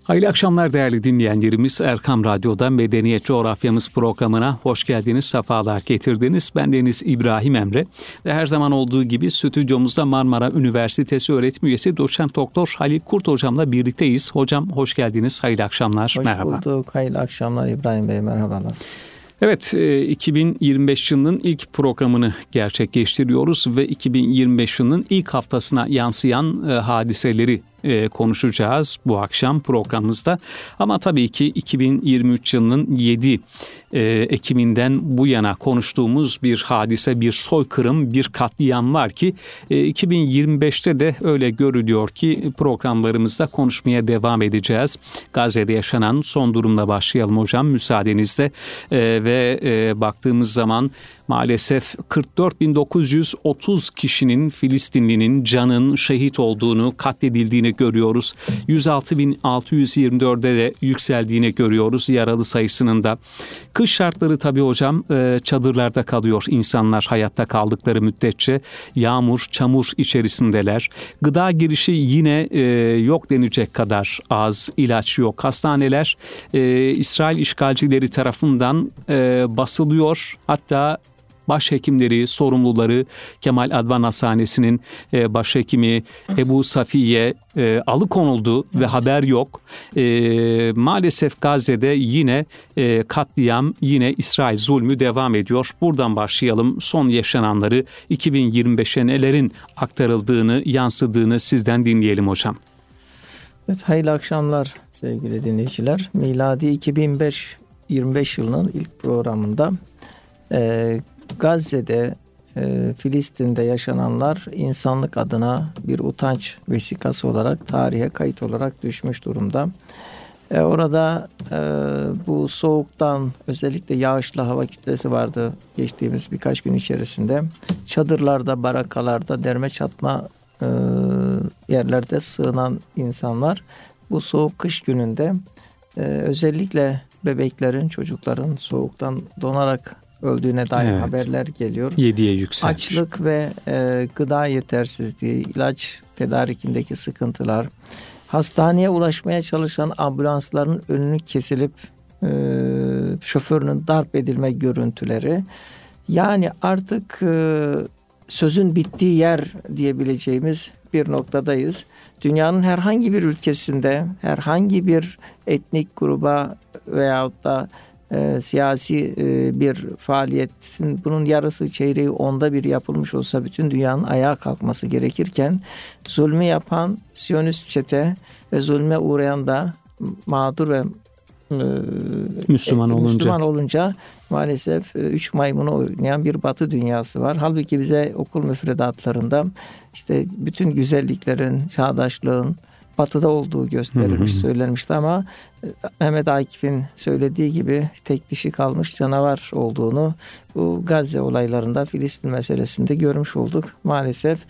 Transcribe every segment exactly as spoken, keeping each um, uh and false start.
Hayırlı akşamlar değerli dinleyenlerimiz. Erkam Radyo'da Medeniyet Coğrafyamız programına hoş geldiniz, sefalar getirdiniz. Ben Deniz İbrahim Emre ve her zaman olduğu gibi stüdyomuzda Marmara Üniversitesi öğretim üyesi Doçent Doktor Halil Kurt hocamla birlikteyiz. Hocam hoş geldiniz, hayırlı akşamlar. Hoş merhaba. Hoş bulduk, hayırlı akşamlar İbrahim Bey, merhabalar. Evet, iki bin yirmi beş yılının ilk programını gerçekleştiriyoruz ve iki bin yirmi beş yılının ilk haftasına yansıyan hadiseleri konuşacağız bu akşam programımızda. Ama tabii ki iki bin yirmi üç yılının yedi Ekim'inden bu yana konuştuğumuz bir hadise, bir soykırım, bir katliam var ki iki bin yirmi beşte de öyle görülüyor ki programlarımızda konuşmaya devam edeceğiz. Gazze'de yaşanan son durumla başlayalım hocam müsaadenizle ve baktığımız zaman maalesef kırk dört bin dokuz yüz otuz kişinin, Filistinlinin canın şehit olduğunu, katledildiğini görüyoruz. yüz altı bin altı yüz yirmi dörde de yükseldiğini görüyoruz yaralı sayısının da. Kış şartları tabii hocam, çadırlarda kalıyor insanlar hayatta kaldıkları müddetçe. Yağmur, çamur içerisindeler. Gıda girişi yine yok denecek kadar az, ilaç yok. Hastaneler İsrail işgalcileri tarafından basılıyor. Hatta başhekimleri, sorumluları Kemal Advan Hastanesi'nin e, başhekimi Ebu Safiye e, alıkonuldu ve evet. haber yok. E, maalesef Gazze'de yine e, katliam, yine İsrail zulmü devam ediyor. Buradan başlayalım. Son yaşananları, iki bin yirmi beşe nelerin aktarıldığını, yansıdığını sizden dinleyelim hocam. Evet, hayırlı akşamlar sevgili dinleyiciler. Miladi iki bin yirmi beş yılının ilk programında e, Gazze'de, e, Filistin'de yaşananlar insanlık adına bir utanç vesikası olarak, tarihe kayıt olarak düşmüş durumda. E, orada e, bu soğuktan, özellikle yağışlı hava kütlesi vardı geçtiğimiz birkaç gün içerisinde. Çadırlarda, barakalarda, derme çatma e, yerlerde sığınan insanlar bu soğuk kış gününde e, özellikle bebeklerin, çocukların soğuktan donarak öldüğüne dair evet. haberler geliyor. yediye yükselmiş. Açlık ve e, gıda yetersizliği, ilaç tedarikindeki sıkıntılar, hastaneye ulaşmaya çalışan ambulansların önünü kesilip e, şoförünün darp edilme görüntüleri. Yani artık e, sözün bittiği yer diyebileceğimiz bir noktadayız. Dünyanın herhangi bir ülkesinde, herhangi bir etnik gruba veyahut da E, siyasi e, bir faaliyetin bunun yarısı, çeyreği, onda bir yapılmış olsa bütün dünyanın ayağa kalkması gerekirken zulmü yapan Siyonist çete ve zulme uğrayan da mağdur ve e, Müslüman, e, olunca. Müslüman olunca maalesef e, üç maymunu oynayan bir Batı dünyası var. Halbuki bize okul müfredatlarında işte bütün güzelliklerin, çağdaşlığın Batı'da olduğu gösterilmiş, söylenmişti ama Mehmet Akif'in söylediği gibi tek dişi kalmış canavar olduğunu bu Gazze olaylarında, Filistin meselesinde görmüş olduk. Maalesef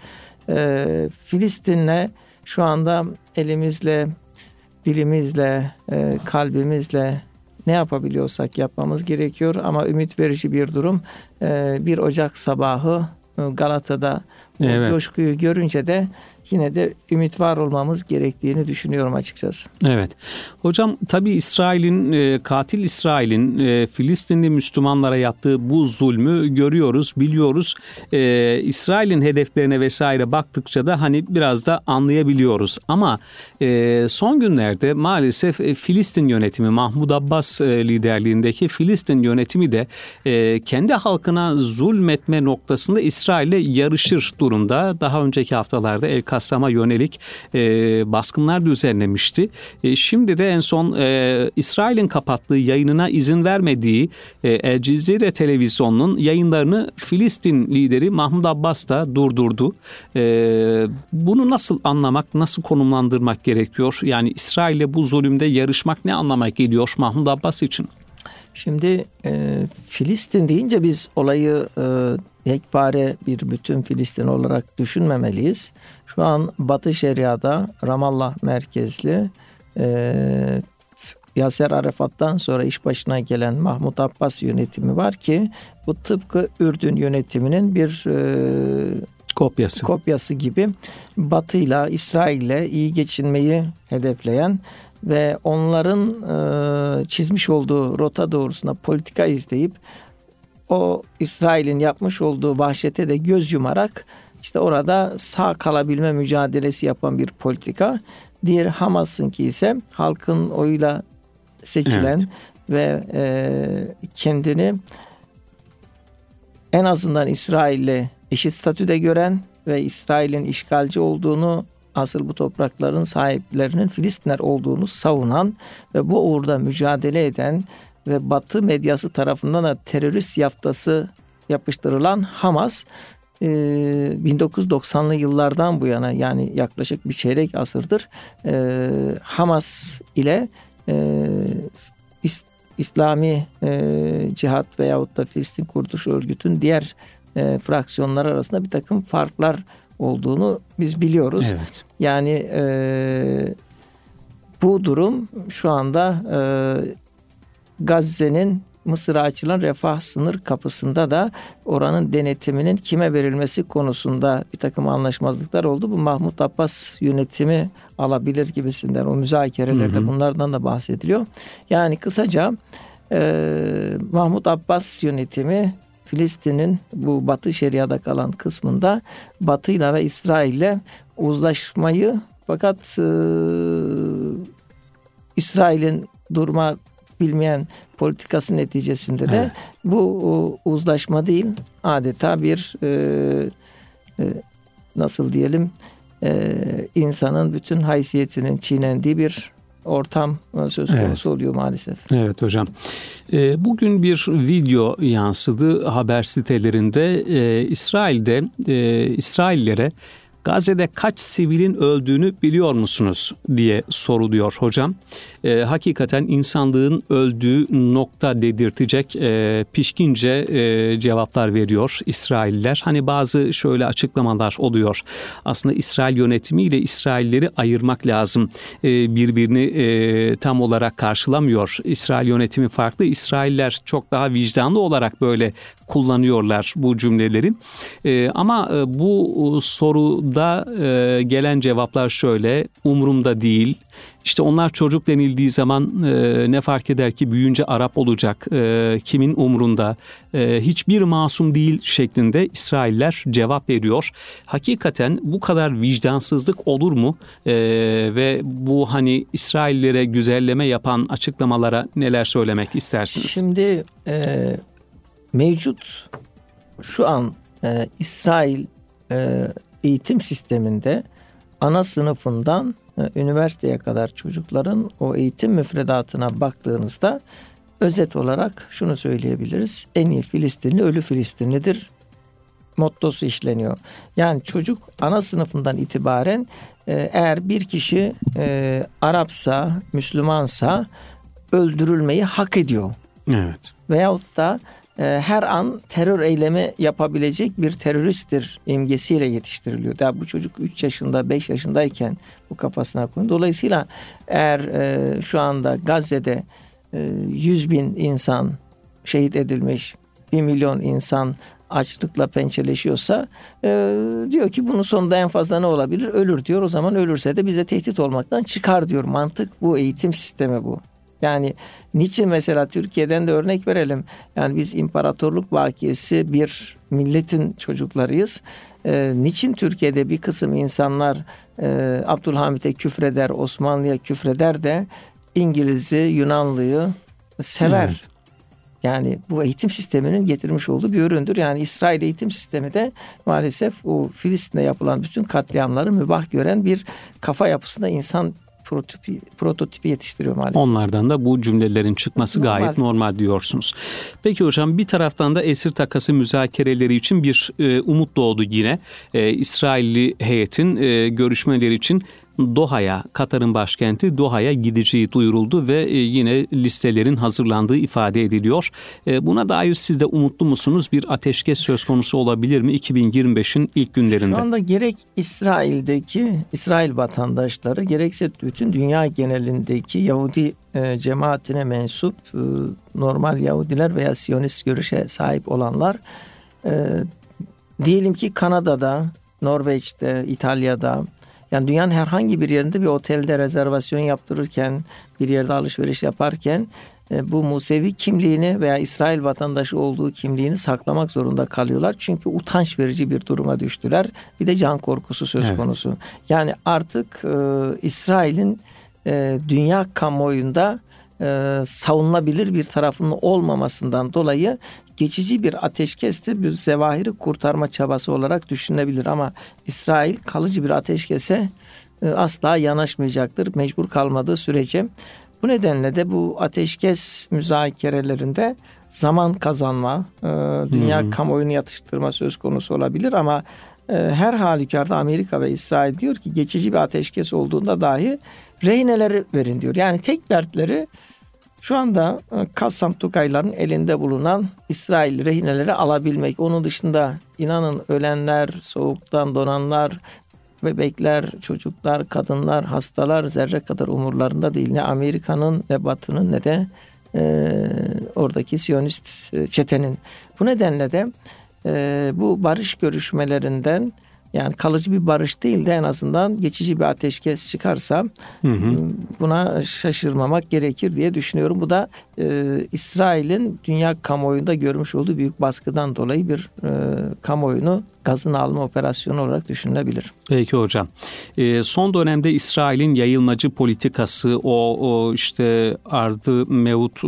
e, Filistin'le şu anda elimizle, dilimizle, e, kalbimizle ne yapabiliyorsak yapmamız gerekiyor. Ama ümit verici bir durum. E, bir Ocak sabahı Galata'da evet. coşkuyu görünce de yine de ümit var olmamız gerektiğini düşünüyorum açıkçası. Evet. Hocam tabii İsrail'in, e, katil İsrail'in e, Filistinli Müslümanlara yaptığı bu zulmü görüyoruz, biliyoruz. E, İsrail'in hedeflerine vesaire baktıkça da hani biraz da anlayabiliyoruz. Ama e, son günlerde maalesef e, Filistin yönetimi, Mahmud Abbas e, liderliğindeki Filistin yönetimi de e, kendi halkına zulmetme noktasında İsrail'le yarışır durumda. Daha önceki haftalarda El Kassam'a yönelik e, baskınlar düzenlemişti. E, şimdi de en son e, İsrail'in kapattığı, yayınına izin vermediği e, El Cezire televizyonunun yayınlarını Filistin lideri Mahmud Abbas da durdurdu. E, bunu nasıl anlamak, nasıl konumlandırmak gerekiyor? Yani İsrail'le bu zulümde yarışmak ne anlama geliyor Mahmud Abbas için? Şimdi e, Filistin deyince biz olayı e, yekpare bir bütün Filistin olarak düşünmemeliyiz. Şu an Batı Şeria'da Ramallah merkezli e, Yaser Arafat'tan sonra iş başına gelen Mahmud Abbas yönetimi var ki bu tıpkı Ürdün yönetiminin bir e, kopyası. kopyası gibi Batı'yla, İsrail'le iyi geçinmeyi hedefleyen ve onların e, çizmiş olduğu rota doğrusunda politika izleyip o İsrail'in yapmış olduğu vahşete de göz yumarak işte orada sağ kalabilme mücadelesi yapan bir politika. Diğer Hamas'ınki ise halkın oyuyla seçilen, evet, ve e, kendini en azından İsrail'le eşit statüde gören ve İsrail'in işgalci olduğunu, asıl bu toprakların sahiplerinin Filistinler olduğunu savunan ve bu uğurda mücadele eden ve Batı medyası tarafından da terörist yaftası yapıştırılan Hamas, bin dokuz yüz doksanlı yıllardan bu yana, yani yaklaşık bir çeyrek asırdır Hamas ile İslami Cihat veyahut da Filistin Kurtuluş Örgütü'nün diğer fraksiyonlar arasında bir takım farklar olduğunu biz biliyoruz. Evet. Yani bu durum şu anda Gazze'nin Mısır'a açılan Refah sınır kapısında da oranın denetiminin kime verilmesi konusunda bir takım anlaşmazlıklar oldu. Bu Mahmut Abbas yönetimi alabilir gibisinden o müzakerelerde, hı hı, bunlardan da bahsediliyor. Yani kısaca e, Mahmut Abbas yönetimi Filistin'in bu Batı Şeria'da kalan kısmında Batı'yla ve İsrail'le uzlaşmayı, fakat e, İsrail'in durma bilmeyen politikası neticesinde de, evet, bu uzlaşma değil, adeta bir e, e, nasıl diyelim e, insanın bütün haysiyetinin çiğnendiği bir ortam söz konusu, evet, oluyor maalesef. Evet hocam. E, bugün bir video yansıdı haber sitelerinde. E, İsrail'de e, İsraillere Gazze'de kaç sivilin öldüğünü biliyor musunuz diye soruluyor hocam. E, hakikaten insanlığın öldüğü nokta dedirtecek e, pişkince e, cevaplar veriyor İsrailler. Hani bazı şöyle açıklamalar oluyor. Aslında İsrail yönetimiyle İsrailleri ayırmak lazım. E, birbirini e, tam olarak karşılamıyor. İsrail yönetimi farklı. İsrailler çok daha vicdanlı olarak böyle kullanıyorlar bu cümleleri. E, ama e, bu soruda e, gelen cevaplar şöyle: umurumda değil. İşte onlar çocuk denildiği zaman e, ne fark eder ki büyüyünce Arap olacak, e, kimin umrunda, e, hiçbir masum değil şeklinde İsrailler cevap veriyor. Hakikaten bu kadar vicdansızlık olur mu? E, ve bu hani İsraillere güzelleme yapan açıklamalara neler söylemek istersiniz? Şimdi e, mevcut şu an e, İsrail e, eğitim sisteminde ana sınıfından üniversiteye kadar çocukların o eğitim müfredatına baktığınızda özet olarak şunu söyleyebiliriz: en iyi Filistinli ölü Filistinlidir mottosu işleniyor. Yani çocuk ana sınıfından itibaren eğer bir kişi e, Arapsa, Müslümansa öldürülmeyi hak ediyor. Evet. Veyahut da her an terör eylemi yapabilecek bir teröristtir imgesiyle yetiştiriliyor. Daha bu çocuk üç yaşında, beş yaşındayken bu kafasına koyuyor. Dolayısıyla eğer e, şu anda Gazze'de e, yüz bin insan şehit edilmiş, bir milyon insan açlıkla pençeleşiyorsa e, diyor ki bunun sonunda en fazla ne olabilir? Ölür diyor. O zaman ölürse de bize tehdit olmaktan çıkar diyor. Mantık bu, eğitim sistemi bu. Yani niçin mesela Türkiye'den de örnek verelim. Yani biz imparatorluk bakiyesi bir milletin çocuklarıyız. Ee, niçin Türkiye'de bir kısım insanlar e, Abdülhamit'e küfreder, Osmanlı'ya küfreder de İngiliz'i, Yunanlı'yı sever? Evet. Yani bu eğitim sisteminin getirmiş olduğu bir üründür. Yani İsrail eğitim sistemi de maalesef o Filistin'de yapılan bütün katliamları mübah gören bir kafa yapısında insan prototipi, prototipi yetiştiriyor maalesef. Onlardan da bu cümlelerin çıkması normal, gayet normal diyorsunuz. Peki hocam, bir taraftan da esir takası müzakereleri için bir e, umut doğdu yine. E, İsrailli heyetin e, görüşmeleri için Doha'ya, Katar'ın başkenti Doha'ya gideceği duyuruldu ve yine listelerin hazırlandığı ifade ediliyor. Buna dair siz de umutlu musunuz? Bir ateşkes söz konusu olabilir mi iki bin yirmi beşin ilk günlerinde? Şu anda gerek İsrail'deki İsrail vatandaşları gerekse bütün dünya genelindeki Yahudi cemaatine mensup normal Yahudiler veya Siyonist görüşe sahip olanlar, diyelim ki Kanada'da, Norveç'te, İtalya'da, Yani dünyanın herhangi bir yerinde bir otelde rezervasyon yaptırırken, bir yerde alışveriş yaparken bu Musevi kimliğini veya İsrail vatandaşı olduğu kimliğini saklamak zorunda kalıyorlar. Çünkü utanç verici bir duruma düştüler. Bir de can korkusu söz evet. konusu. Yani artık e, İsrail'in e, dünya kamuoyunda e, savunulabilir bir tarafının olmamasından dolayı geçici bir ateşkeste bir zevahiri kurtarma çabası olarak düşünülebilir. Ama İsrail kalıcı bir ateşkese e, asla yanaşmayacaktır mecbur kalmadığı sürece. Bu nedenle de bu ateşkes müzakerelerinde zaman kazanma, dünya hmm. kamuoyunu yatıştırma söz konusu olabilir ama her halükarda Amerika ve İsrail diyor ki geçici bir ateşkes olduğunda dahi rehineleri verin diyor. Yani tek dertleri şu anda Kassam Tukayların elinde bulunan İsrail rehineleri alabilmek. Onun dışında inanın ölenler, soğuktan donanlar, bebekler, çocuklar, kadınlar, hastalar zerre kadar umurlarında değil. Ne Amerika'nın ne Batı'nın ne de e, oradaki Siyonist çetenin. Bu nedenle de e, bu barış görüşmelerinden yani kalıcı bir barış değil de en azından geçici bir ateşkes çıkarsa hı hı. buna şaşırmamak gerekir diye düşünüyorum. Bu da e, İsrail'in dünya kamuoyunda görmüş olduğu büyük baskıdan dolayı bir e, kamuoyunu gazına alma operasyonu olarak düşünülebilir. Peki hocam. E, son dönemde İsrail'in yayılmacı politikası, o, o işte ardı mevut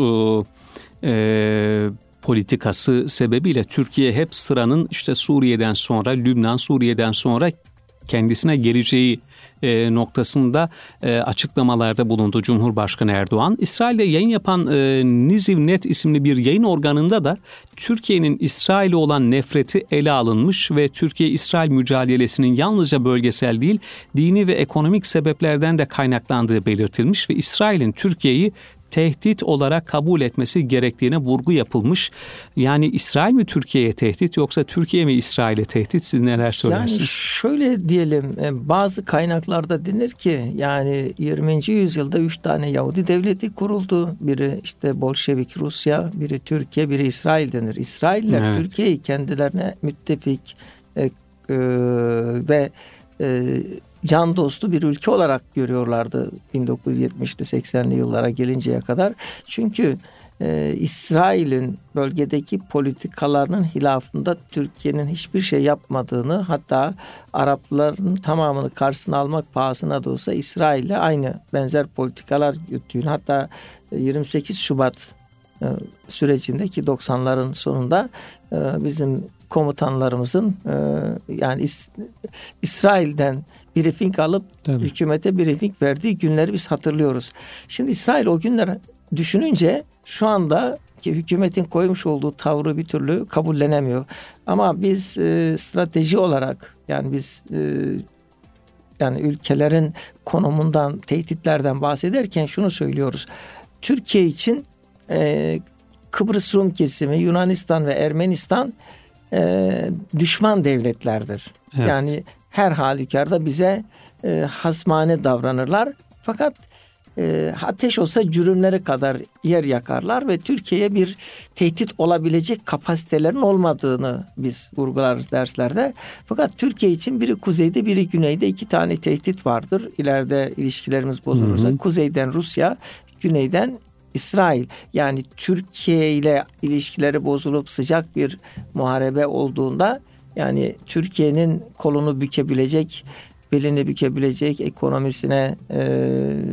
e, e, politikası sebebiyle Türkiye hep sıranın işte Suriye'den sonra, Lübnan, Suriye'den sonra kendisine geleceği e, noktasında e, açıklamalarda bulundu Cumhurbaşkanı Erdoğan. İsrail'de yayın yapan e, Nizivnet isimli bir yayın organında da Türkiye'nin İsrail'e olan nefreti ele alınmış ve Türkiye-İsrail mücadelesinin yalnızca bölgesel değil, dini ve ekonomik sebeplerden de kaynaklandığı belirtilmiş ve İsrail'in Türkiye'yi tehdit olarak kabul etmesi gerektiğine vurgu yapılmış. Yani İsrail mi Türkiye'ye tehdit yoksa Türkiye mi İsrail'e tehdit? Siz neler söylersiniz? Yani şöyle diyelim, bazı kaynaklarda denir ki yani yirminci yüzyılda üç tane Yahudi devleti kuruldu. Biri işte Bolşevik Rusya, biri Türkiye, biri İsrail denir. İsrailler evet. Türkiye'yi kendilerine müttefik e, e, ve e, can dostu bir ülke olarak görüyorlardı bin dokuz yüz yetmişli seksenli yıllara gelinceye kadar. Çünkü e, İsrail'in bölgedeki politikalarının hilafında Türkiye'nin hiçbir şey yapmadığını, hatta Arapların tamamını karşısına almak pahasına da olsa İsrail'le aynı benzer politikalar yürüttüğünü, hatta yirmi sekiz Şubat e, sürecindeki doksanların sonunda e, bizim komutanlarımızın e, yani İs- İsrail'den briefing alıp Tabii. hükümete briefing verdiği günleri biz hatırlıyoruz. Şimdi İsrail o günler düşününce şu anda ki hükümetin koymuş olduğu tavrı bir türlü kabullenemiyor. Ama biz e, strateji olarak yani biz e, yani ülkelerin konumundan, tehditlerden bahsederken şunu söylüyoruz. Türkiye için e, Kıbrıs Rum kesimi, Yunanistan ve Ermenistan e, düşman devletlerdir. Evet. Yani her halükarda bize e, hasmane davranırlar. Fakat e, ateş olsa cürümleri kadar yer yakarlar ve Türkiye'ye bir tehdit olabilecek kapasitelerin olmadığını biz vurgularız derslerde. Fakat Türkiye için biri kuzeyde, biri güneyde iki tane tehdit vardır. İleride ilişkilerimiz bozulursa hı hı. kuzeyden Rusya, güneyden İsrail. Yani Türkiye ile ilişkileri bozulup sıcak bir muharebe olduğunda yani Türkiye'nin kolunu bükebilecek, belini bükebilecek, ekonomisine, e,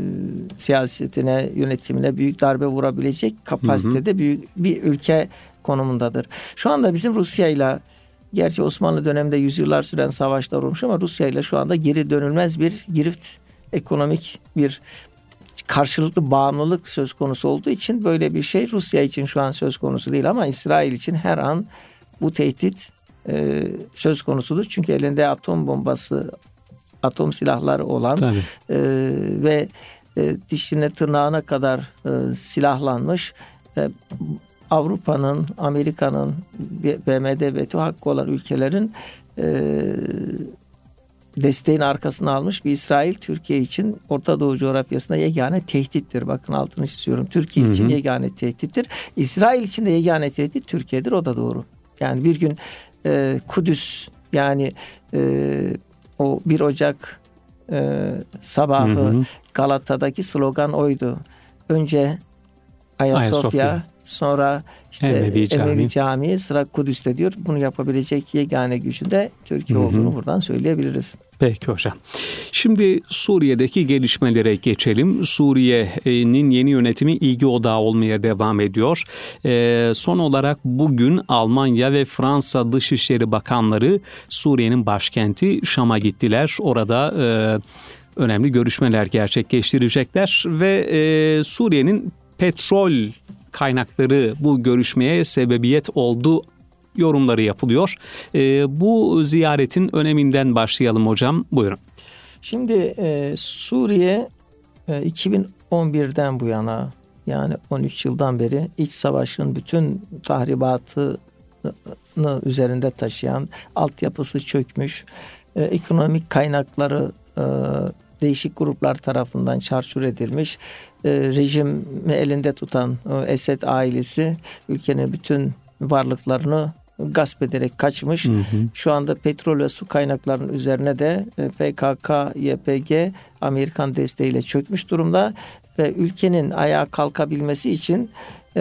siyasetine, yönetimine büyük darbe vurabilecek kapasitede hı hı. büyük bir ülke konumundadır. Şu anda bizim Rusya ile, gerçi Osmanlı döneminde yüzyıllar süren savaşlar olmuş ama Rusya ile şu anda geri dönülmez bir girift, ekonomik bir karşılıklı bağımlılık söz konusu olduğu için böyle bir şey Rusya için şu an söz konusu değil ama İsrail için her an bu tehdit e, söz konusudur. Çünkü elinde atom bombası, atom silahları olan e, ve e, dişine tırnağına kadar e, silahlanmış e, Avrupa'nın, Amerika'nın, B M D veto hakkı olan ülkelerin e, desteğin arkasına almış bir İsrail, Türkiye için Orta Doğu coğrafyasında yegane tehdittir. Bakın altını çiziyorum. Türkiye hı hı. için yegane tehdittir. İsrail için de yegane tehdit Türkiye'dir. O da doğru. Yani bir gün e, Kudüs yani e, o bir Ocak e, sabahı hı hı. Galata'daki slogan oydu. Önce Ayasofya, Ayasofya. Sonra işte Emevi, Emevi Camii, sıra Kudüs'te diyor. Bunu yapabilecek yegane gücün de Türkiye hı hı. olduğunu buradan söyleyebiliriz. Peki hocam. Şimdi Suriye'deki gelişmelere geçelim. Suriye'nin yeni yönetimi ilgi odağı olmaya devam ediyor. Ee, son olarak bugün Almanya ve Fransa Dışişleri Bakanları Suriye'nin başkenti Şam'a gittiler. Orada e, önemli görüşmeler gerçekleştirecekler ve e, Suriye'nin petrol kaynakları bu görüşmeye sebebiyet oldu yorumları yapılıyor. E, bu ziyaretin öneminden başlayalım hocam. Buyurun. Şimdi e, Suriye e, iki bin on birden bu yana, yani on üç yıldan beri iç savaşın bütün tahribatını üzerinde taşıyan, altyapısı çökmüş, e, ekonomik kaynakları e, değişik gruplar tarafından çarçur edilmiş, e, rejimi elinde tutan e, Esed ailesi ülkenin bütün varlıklarını gasp ederek kaçmış. Hı hı. Şu anda petrol ve su kaynaklarının üzerine de P K K Y P G Amerikan desteğiyle çökmüş durumda ve ülkenin ayağa kalkabilmesi için e,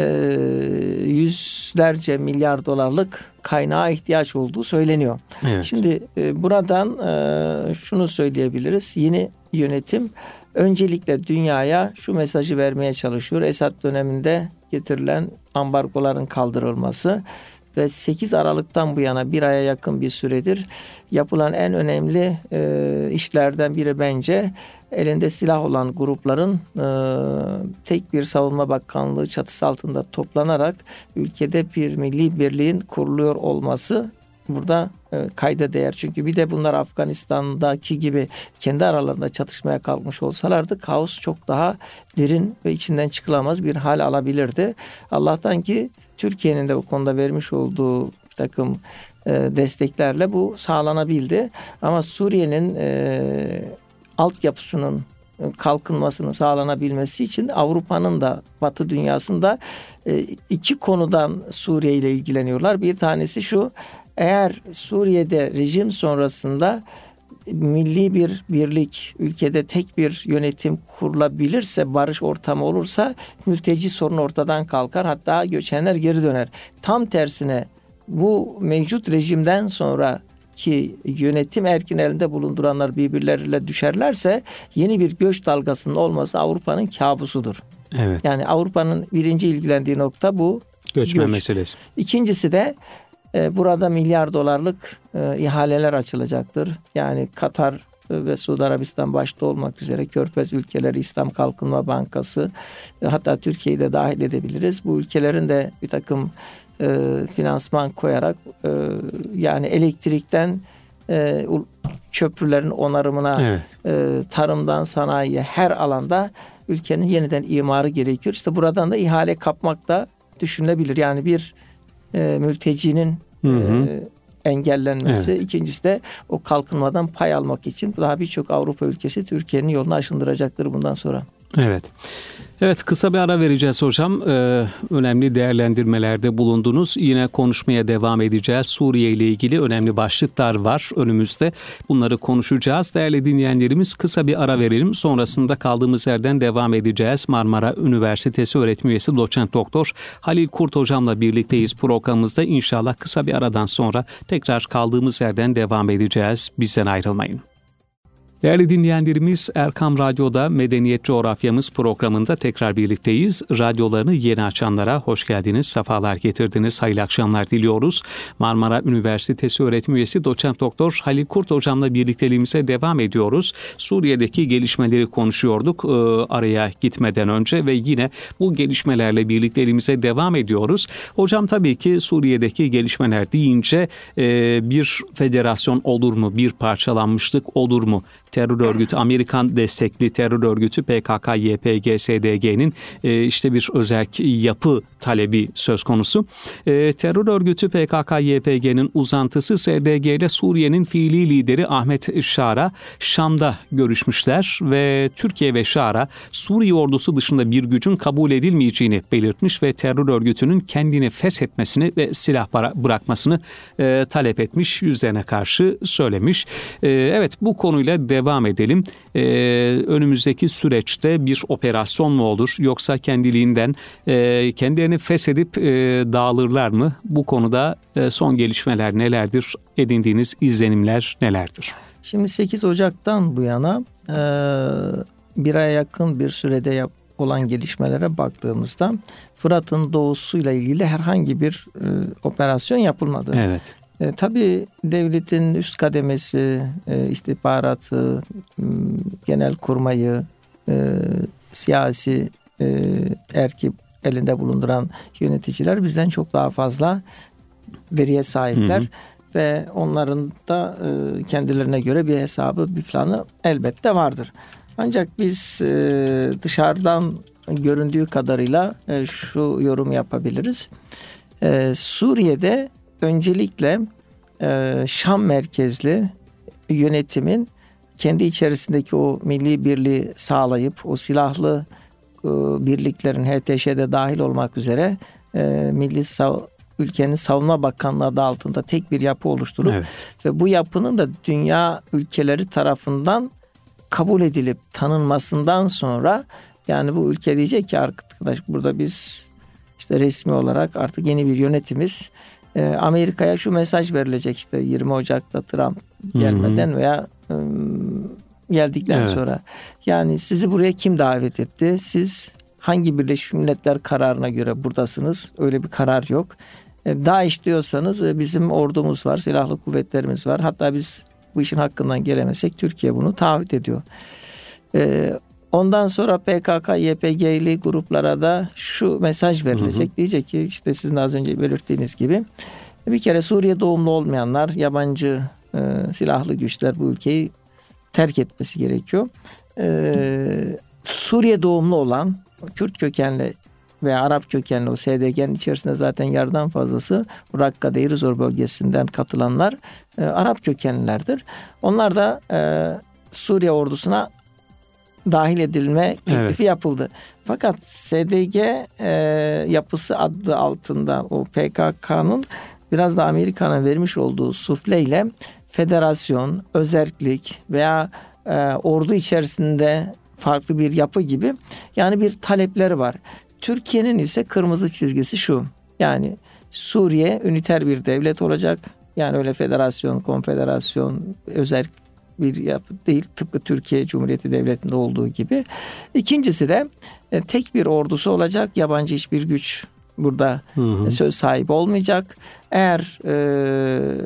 yüzlerce milyar dolarlık kaynağa ihtiyaç olduğu söyleniyor. Evet. Şimdi e, buradan e, şunu söyleyebiliriz. Yeni yönetim öncelikle dünyaya şu mesajı vermeye çalışıyor. Esad döneminde getirilen ambargoların kaldırılması ve sekiz Aralık'tan bu yana bir aya yakın bir süredir yapılan en önemli e, işlerden biri bence elinde silah olan grupların e, tek bir savunma bakanlığı çatısı altında toplanarak ülkede bir milli birliğin kuruluyor olması burada e, kayda değer. Çünkü bir de bunlar Afganistan'daki gibi kendi aralarında çatışmaya kalkmış olsalardı kaos çok daha derin ve içinden çıkılamaz bir hal alabilirdi. Allah'tan ki Türkiye'nin de bu konuda vermiş olduğu bir takım e, desteklerle bu sağlanabildi. Ama Suriye'nin e, altyapısının kalkınmasının sağlanabilmesi için Avrupa'nın da Batı dünyasında e, iki konudan Suriye ile ilgileniyorlar. Bir tanesi şu: eğer Suriye'de rejim sonrasında milli bir birlik, ülkede tek bir yönetim kurulabilirse, barış ortamı olursa mülteci sorunu ortadan kalkar. Hatta göçenler geri döner. Tam tersine bu mevcut rejimden sonra ki yönetim erkin elinde bulunduranlar birbirleriyle düşerlerse yeni bir göç dalgasının olması Avrupa'nın kabusudur. Evet. Yani Avrupa'nın birinci ilgilendiği nokta bu. Göçmen göç meselesi. İkincisi de e, burada milyar dolarlık e, ihaleler açılacaktır. Yani Katar ve Suudi Arabistan başta olmak üzere Körfez ülkeleri, İslam Kalkınma Bankası, e, hatta Türkiye'yi de dahil edebiliriz. Bu ülkelerin de bir takım e, finansman koyarak e, yani elektrikten e, köprülerin onarımına, evet. e, tarımdan sanayiye, her alanda ülkenin yeniden imarı gerekiyor. İşte buradan da ihale kapmak da düşünülebilir. Yani bir e, mültecinin hı hı. E, engellenmesi. Evet. İkincisi de o kalkınmadan pay almak için daha birçok Avrupa ülkesi Türkiye'nin yolunu aşındıracaktır bundan sonra. Evet. Evet, kısa bir ara vereceğiz hocam. Ee, önemli değerlendirmelerde bulundunuz. Yine konuşmaya devam edeceğiz. Suriye ile ilgili önemli başlıklar var önümüzde. Bunları konuşacağız. Değerli dinleyenlerimiz, kısa bir ara verelim. Sonrasında kaldığımız yerden devam edeceğiz. Marmara Üniversitesi öğretim üyesi doçent doktor Halil Kurt hocamla birlikteyiz programımızda. İnşallah kısa bir aradan sonra tekrar kaldığımız yerden devam edeceğiz. Bizden ayrılmayın. Değerli dinleyenlerimiz, Erkam Radyo'da Medeniyet Coğrafyamız programında tekrar birlikteyiz. Radyolarını yeni açanlara hoş geldiniz, sefalar getirdiniz, hayırlı akşamlar diliyoruz. Marmara Üniversitesi öğretim üyesi doçent doktor Halil Kurt hocamla birlikteliğimize devam ediyoruz. Suriye'deki gelişmeleri konuşuyorduk e, araya gitmeden önce ve yine bu gelişmelerle birlikteliğimize devam ediyoruz. Hocam, tabii ki Suriye'deki gelişmeler deyince e, bir federasyon olur mu, bir parçalanmışlık olur mu? Terör örgütü, Amerikan destekli terör örgütü P K K Y P G S D G'nin e, işte bir özerk yapı talebi söz konusu. E, terör örgütü P K K Y P G'nin uzantısı S D G ile Suriye'nin fiili lideri Ahmet Şara Şam'da görüşmüşler ve Türkiye ve Şara Suriye ordusu dışında bir gücün kabul edilmeyeceğini belirtmiş ve terör örgütünün kendini feshetmesini ve silah bırakmasını e, talep etmiş, yüzlerine karşı söylemiş. E, evet, bu konuyla devam devam edelim. Ee, önümüzdeki süreçte bir operasyon mu olur yoksa kendiliğinden e, kendilerini feshedip e, dağılırlar mı? Bu konuda e, son gelişmeler nelerdir? Edindiğiniz izlenimler nelerdir? Şimdi sekiz Ocak'tan bu yana e, bir aya yakın bir sürede yap, olan gelişmelere baktığımızda Fırat'ın doğusuyla ilgili herhangi bir e, operasyon yapılmadı. Evet. E, tabii devletin üst kademesi, e, istihbaratı, e, genelkurmayı, e, siyasi e, erki elinde bulunduran yöneticiler bizden çok daha fazla veriye sahipler. Hı hı. Ve onların da e, kendilerine göre bir hesabı, bir planı elbette vardır. Ancak biz e, dışarıdan göründüğü kadarıyla e, şu yorum yapabiliriz. E, Suriye'de öncelikle e, Şam merkezli yönetimin kendi içerisindeki o milli birliği sağlayıp o silahlı e, birliklerin H T Ş'de dahil olmak üzere e, milli sav ülkenin savunma bakanlığı adı altında tek bir yapı oluşturup evet. ve bu yapının da dünya ülkeleri tarafından kabul edilip tanınmasından sonra yani bu ülke diyecek ki arkadaş burada biz işte resmi olarak artık yeni bir yönetimiz, e, Amerika'ya şu mesaj verilecek işte yirmi Ocak'ta Trump gelmeden Hı-hı. veya e, geldikten evet. sonra yani sizi buraya kim davet etti? Siz hangi Birleşmiş Milletler kararına göre buradasınız? Öyle bir karar yok. E, DAEŞ diyorsanız bizim ordumuz var, silahlı kuvvetlerimiz var. Hatta biz bu işin hakkından gelemesek Türkiye bunu taahhüt ediyor. Ee, ondan sonra P K K, Y P G'li gruplara da şu mesaj verilecek. Hı hı. Diyecek ki işte sizin az önce belirttiğiniz gibi bir kere Suriye doğumlu olmayanlar, yabancı e, silahlı güçler bu ülkeyi terk etmesi gerekiyor. Ee, Suriye doğumlu olan Kürt kökenli veya Arap kökenli o S D G'nin içerisinde zaten yarıdan fazlası Rakka, Deirizor bölgesinden katılanlar e, Arap kökenlilerdir. Onlar da e, Suriye ordusuna dahil edilme teklifi evet. yapıldı. Fakat S D G e, yapısı adı altında o P K K'nın biraz da Amerika'nın vermiş olduğu sufleyle federasyon, özerklik veya e, ordu içerisinde farklı bir yapı gibi yani bir talepleri var. Türkiye'nin ise kırmızı çizgisi şu. Yani Suriye üniter bir devlet olacak. Yani öyle federasyon, konfederasyon, özel bir yapı değil. Tıpkı Türkiye Cumhuriyeti Devleti'nde olduğu gibi. İkincisi de e, tek bir ordusu olacak. Yabancı hiçbir güç burada hı hı. söz sahibi olmayacak. Eğer e,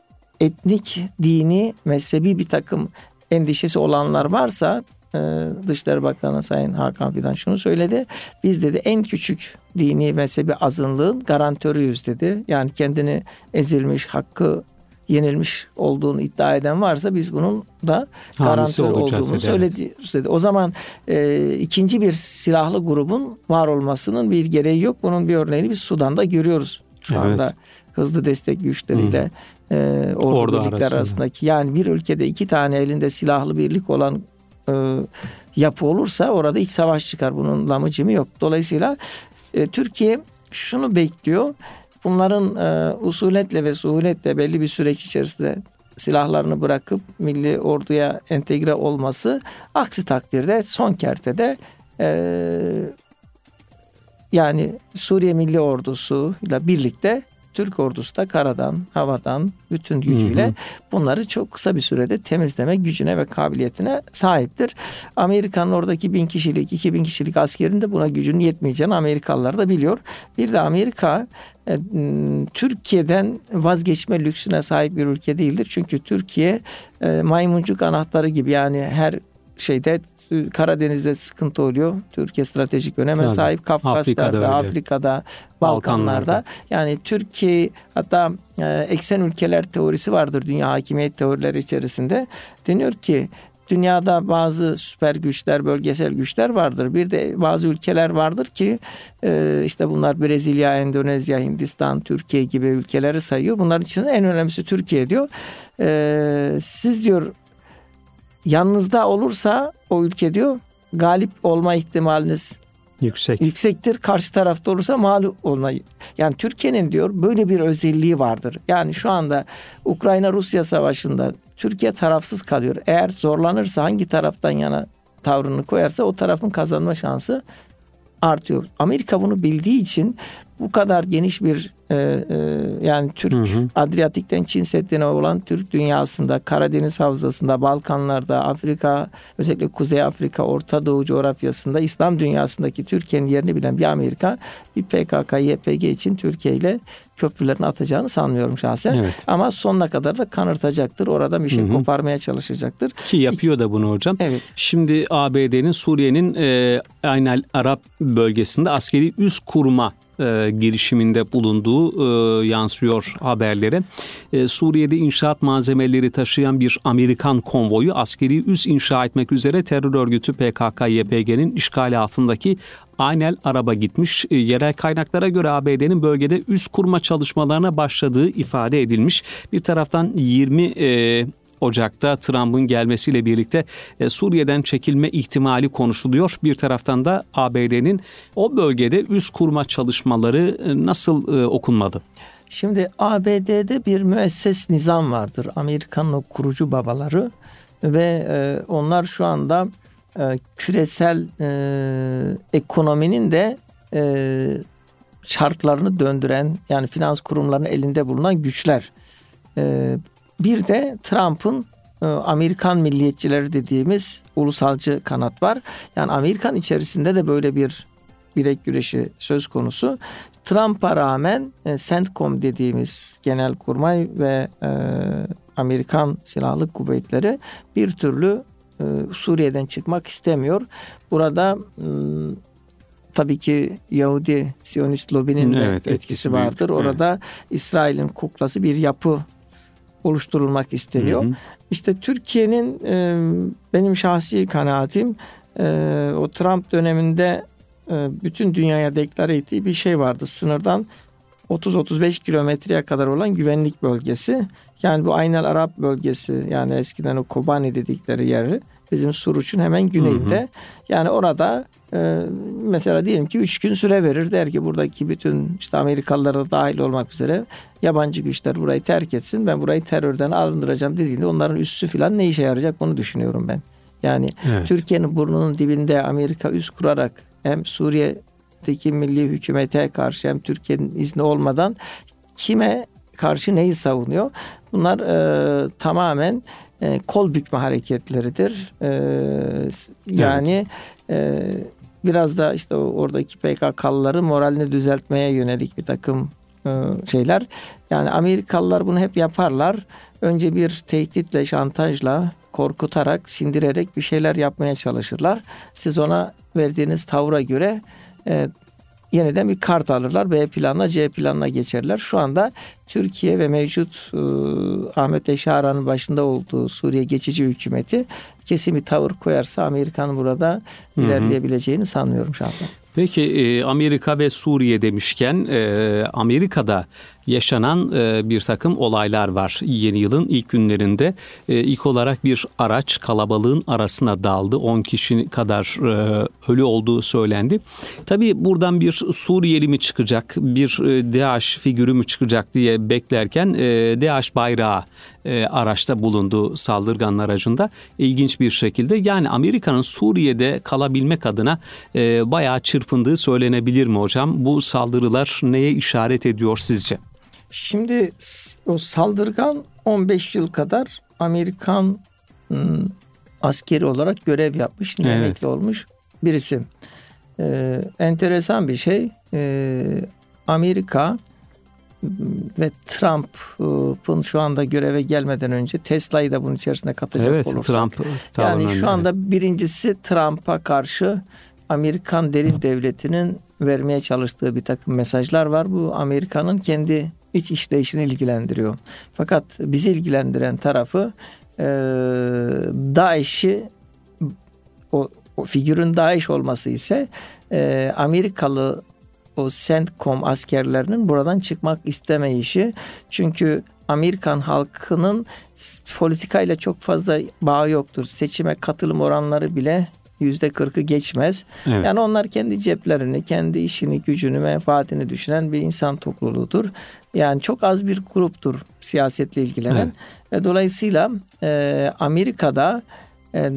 etnik, dini, mezhebi bir takım endişesi olanlar varsa Dışişleri Bakanı Sayın Hakan Fidan şunu söyledi. Biz dedi en küçük dini mezhebi azınlığın garantörüyüz dedi. Yani kendini ezilmiş, hakkı yenilmiş olduğunu iddia eden varsa biz bunun da garantör olduğunu söylediyoruz dedi. O zaman e, ikinci bir silahlı grubun var olmasının bir gereği yok. Bunun bir örneğini biz Sudan'da görüyoruz. Şu evet. anda hızlı destek güçleriyle e, ordu, ordu birlikler arasında. arasındaki. Yani bir ülkede iki tane elinde silahlı birlik olan yapı olursa orada iç savaş çıkar. Bunun lamıcımı yok. Dolayısıyla e, Türkiye şunu bekliyor. Bunların e, usuletle ve suhuletle belli bir süreç içerisinde silahlarını bırakıp milli orduya entegre olması, aksi takdirde son kertede e, yani Suriye Milli Ordusu'yla birlikte Türk ordusu da karadan, havadan bütün gücüyle hı hı. bunları çok kısa bir sürede temizleme gücüne ve kabiliyetine sahiptir. Amerika'nın oradaki bin kişilik, iki bin kişilik askerin de buna gücünün yetmeyeceğini Amerikalılar da biliyor. Bir de Amerika e, Türkiye'den vazgeçme lüksüne sahip bir ülke değildir. Çünkü Türkiye e, maymuncuk anahtarı gibi yani her şeyde Karadeniz'de sıkıntı oluyor. Türkiye stratejik öneme Tabii. sahip. Kafkaslar'da, Afrika'da, Afrika'da Balkanlar'da. Balkanlar'da. Yani Türkiye hatta e, eksen ülkeler teorisi vardır dünya hakimiyet teorileri içerisinde. Deniyor ki dünyada bazı süper güçler, bölgesel güçler vardır. Bir de bazı ülkeler vardır ki e, işte bunlar Brezilya, Endonezya, Hindistan, Türkiye gibi ülkeleri sayıyor. Bunların içinde en önemlisi Türkiye diyor. E, siz diyor yanınızda olursa o ülke diyor galip olma ihtimaliniz yüksek. yüksektir. Karşı tarafta olursa mağlup olma. Yani Türkiye'nin diyor böyle bir özelliği vardır. Yani şu anda Ukrayna-Rusya savaşında Türkiye tarafsız kalıyor. Eğer zorlanırsa hangi taraftan yana tavrını koyarsa o tarafın kazanma şansı artıyor. Amerika bunu bildiği için bu kadar geniş bir e, e, yani Türk, hı hı. Adriyatik'ten Çin Seddi'ne olan Türk dünyasında, Karadeniz Havzası'nda, Balkanlar'da, Afrika, özellikle Kuzey Afrika, Orta Doğu coğrafyasında, İslam dünyasındaki Türkiye'nin yerini bilen bir Amerika, bir P K K Y P G için Türkiye ile köprülerini atacağını sanmıyorum şahsen. Evet. Ama sonuna kadar da kanırtacaktır. Orada bir şey hı hı. koparmaya çalışacaktır. Ki yapıyor İki, da bunu hocam. Evet. Şimdi A B D'nin Suriye'nin e, Aynel Arap bölgesinde askeri üs kurma E, girişiminde bulunduğu e, yansıyor haberlere. E, Suriye'de inşaat malzemeleri taşıyan bir Amerikan konvoyu askeri üs inşa etmek üzere terör örgütü P K K Y P G'nin işgali altındaki Aynel Arab'a gitmiş. E, yerel kaynaklara göre A B D'nin bölgede üs kurma çalışmalarına başladığı ifade edilmiş. Bir taraftan yirmi e, Ocak'ta Trump'ın gelmesiyle birlikte e, Suriye'den çekilme ihtimali konuşuluyor. Bir taraftan da A B D'nin o bölgede üs kurma çalışmaları e, nasıl e, okunmadı? Şimdi A B D'de bir müesses nizam vardır. Amerika'nın o kurucu babaları ve e, onlar şu anda e, küresel e, ekonominin de e, şartlarını döndüren, yani finans kurumlarının elinde bulunan güçler. E, Bir de Trump'ın e, Amerikan milliyetçileri dediğimiz ulusalcı kanat var. Yani Amerikan içerisinde de böyle bir bilek güreşi söz konusu. Trump'a rağmen e, CENTCOM dediğimiz Genelkurmay ve e, Amerikan Silahlı Kuvvetleri bir türlü e, Suriye'den çıkmak istemiyor. Burada e, tabii ki Yahudi Siyonist lobinin de evet, etkisi vardır. Büyük. Orada evet. İsrail'in kuklası bir yapı oluşturulmak isteniyor. Hı hı. İşte Türkiye'nin e, benim şahsi kanaatim e, o Trump döneminde e, bütün dünyaya deklare ettiği bir şey vardı. Sınırdan otuz otuz beş kilometreye kadar olan güvenlik bölgesi. Yani bu Aynel Arap bölgesi, yani eskiden o Kobani dedikleri yeri bizim Suruç'un hemen güneyinde. Hı hı. Yani orada e, mesela diyelim ki üç gün süre verir, der ki buradaki bütün işte Amerikalılar da dahil olmak üzere yabancı güçler burayı terk etsin, ben burayı terörden arındıracağım dediğinde onların üssü falan ne işe yarayacak bunu düşünüyorum ben. Yani evet. Türkiye'nin burnunun dibinde Amerika üs kurarak hem Suriye'deki milli hükümete karşı hem Türkiye'nin izni olmadan kime karşı neyi savunuyor? Bunlar e, tamamen e, kol bükme hareketleridir. E, yani evet. e, biraz da işte oradaki P K K'lıları moralini düzeltmeye yönelik bir takım e, şeyler. Yani Amerikalılar bunu hep yaparlar. Önce bir tehditle, şantajla, korkutarak, sindirerek bir şeyler yapmaya çalışırlar. Siz ona verdiğiniz tavra göre e, yeniden bir kart alırlar. B planına, C planına geçerler. Şu anda Türkiye ve mevcut e, Ahmet Eşara'nın başında olduğu Suriye geçici hükümeti kesin bir tavır koyarsa Amerika'nın burada hı hı. ilerleyebileceğini sanmıyorum şahsen. Peki e, Amerika ve Suriye demişken e, Amerika'da yaşanan e, bir takım olaylar var. Yeni yılın ilk günlerinde e, ilk olarak bir araç kalabalığın arasına daldı. on kişi kadar e, ölü olduğu söylendi. Tabii buradan bir Suriyeli mi çıkacak, bir e, DAEŞ figürü mü çıkacak diye beklerken e, DAEŞ bayrağı e, araçta bulundu saldırganın aracında. İlginç bir şekilde, yani Amerika'nın Suriye'de kalabilmek adına e, bayağı çırpındığı söylenebilir mi hocam? Bu saldırılar neye işaret ediyor sizce? Şimdi o saldırgan on beş yıl kadar Amerikan ım, askeri olarak görev yapmış, evet. emekli olmuş birisi. Ee, enteresan bir şey. Ee, Amerika ve Trump'ın şu anda göreve gelmeden önce Tesla'yı da bunun içerisine katacak evet, olursak. Trump, yani şu anda birincisi Trump'a karşı Amerikan derin devletinin vermeye çalıştığı bir takım mesajlar var. Bu Amerika'nın kendi iç işleyişini ilgilendiriyor. Fakat bizi ilgilendiren tarafı e, DAEŞ'i o, o figürün DAEŞ olması ise e, Amerikalı o CENTCOM askerlerinin buradan çıkmak istemeyişi. Çünkü Amerikan halkının politikayla çok fazla bağı yoktur. Seçime katılım oranları bile yüzde kırkı geçmez. Evet. Yani onlar kendi ceplerini, kendi işini, gücünü, menfaatini düşünen bir insan topluluğudur. Yani çok az bir gruptur siyasetle ilgilenen. Evet. Dolayısıyla e, Amerika'da e,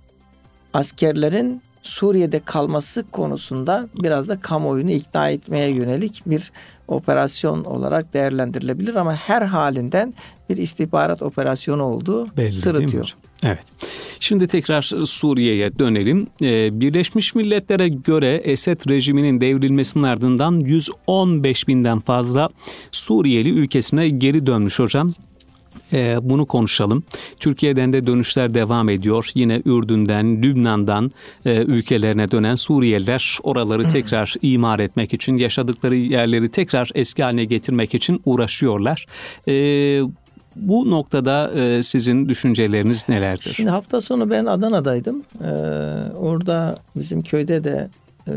askerlerin Suriye'de kalması konusunda biraz da kamuoyunu ikna etmeye yönelik bir operasyon olarak değerlendirilebilir ama her halinden bir istihbarat operasyonu olduğu belli, sırıtıyor. Evet. Şimdi tekrar Suriye'ye dönelim. Ee, Birleşmiş Milletler'e göre Esed rejiminin devrilmesinin ardından yüz on beş binden fazla Suriyeli ülkesine geri dönmüş hocam. Ee, bunu konuşalım. Türkiye'den de dönüşler devam ediyor. Yine Ürdün'den, Lübnan'dan e, ülkelerine dönen Suriyeliler oraları tekrar imar etmek için, yaşadıkları yerleri tekrar eski haline getirmek için uğraşıyorlar. Ee, bu noktada e, sizin düşünceleriniz nelerdir? Şimdi hafta sonu ben Adana'daydım. Ee, orada bizim köyde de e,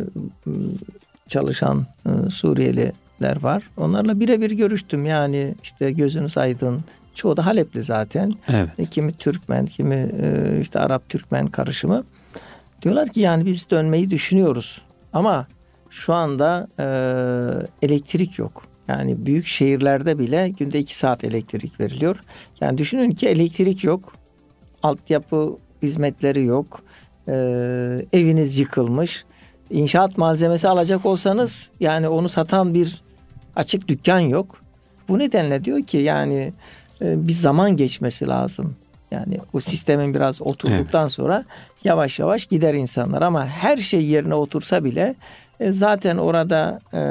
çalışan e, Suriyeliler var. Onlarla birebir görüştüm. Yani işte gözünüz aydın. Çoğu da Halepli zaten. Evet. Kimi Türkmen, kimi işte Arap-Türkmen karışımı. Diyorlar ki yani biz dönmeyi düşünüyoruz. Ama şu anda e, elektrik yok. Yani büyük şehirlerde bile günde iki saat elektrik veriliyor. Yani düşünün ki elektrik yok. Altyapı hizmetleri yok. E, eviniz yıkılmış. İnşaat malzemesi alacak olsanız yani onu satan bir açık dükkan yok. Bu nedenle diyor ki yani bir zaman geçmesi lazım. Yani o sistemin biraz oturduktan evet. sonra yavaş yavaş gider insanlar ama her şey yerine otursa bile e, zaten orada e,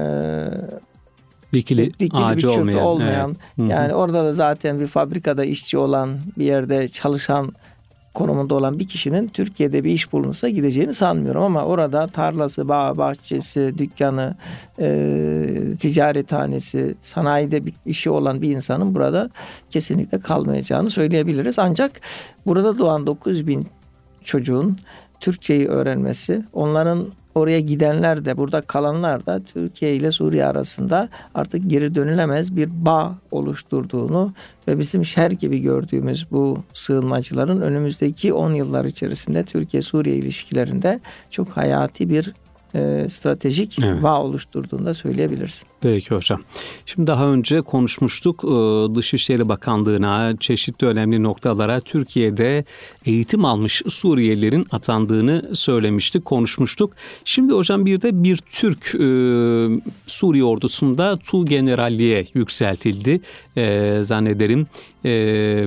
dikili, dikili ağacı bir olmayan, olmayan evet. yani orada da zaten bir fabrikada işçi olan, bir yerde çalışan konumunda olan bir kişinin Türkiye'de bir iş bulunursa gideceğini sanmıyorum ama orada tarlası, bağ, bahçesi, dükkanı, e, ticarethanesi, sanayide bir işi olan bir insanın burada kesinlikle kalmayacağını söyleyebiliriz. Ancak burada doğan dokuz bin çocuğun Türkçeyi öğrenmesi, onların oraya gidenler de burada kalanlar da Türkiye ile Suriye arasında artık geri dönülemez bir bağ oluşturduğunu ve bizim şer gibi gördüğümüz bu sığınmacıların önümüzdeki on yıllar içerisinde Türkiye-Suriye ilişkilerinde çok hayati bir e, stratejik evet. bağ oluşturduğunu da söyleyebiliriz. Peki hocam. Şimdi daha önce konuşmuştuk. Dışişleri Bakanlığı'na, çeşitli önemli noktalara Türkiye'de eğitim almış Suriyelilerin atandığını söylemiştik, konuşmuştuk. Şimdi hocam bir de bir Türk e, Suriye ordusunda Tuğgeneralliğe yükseltildi. E, zannederim e,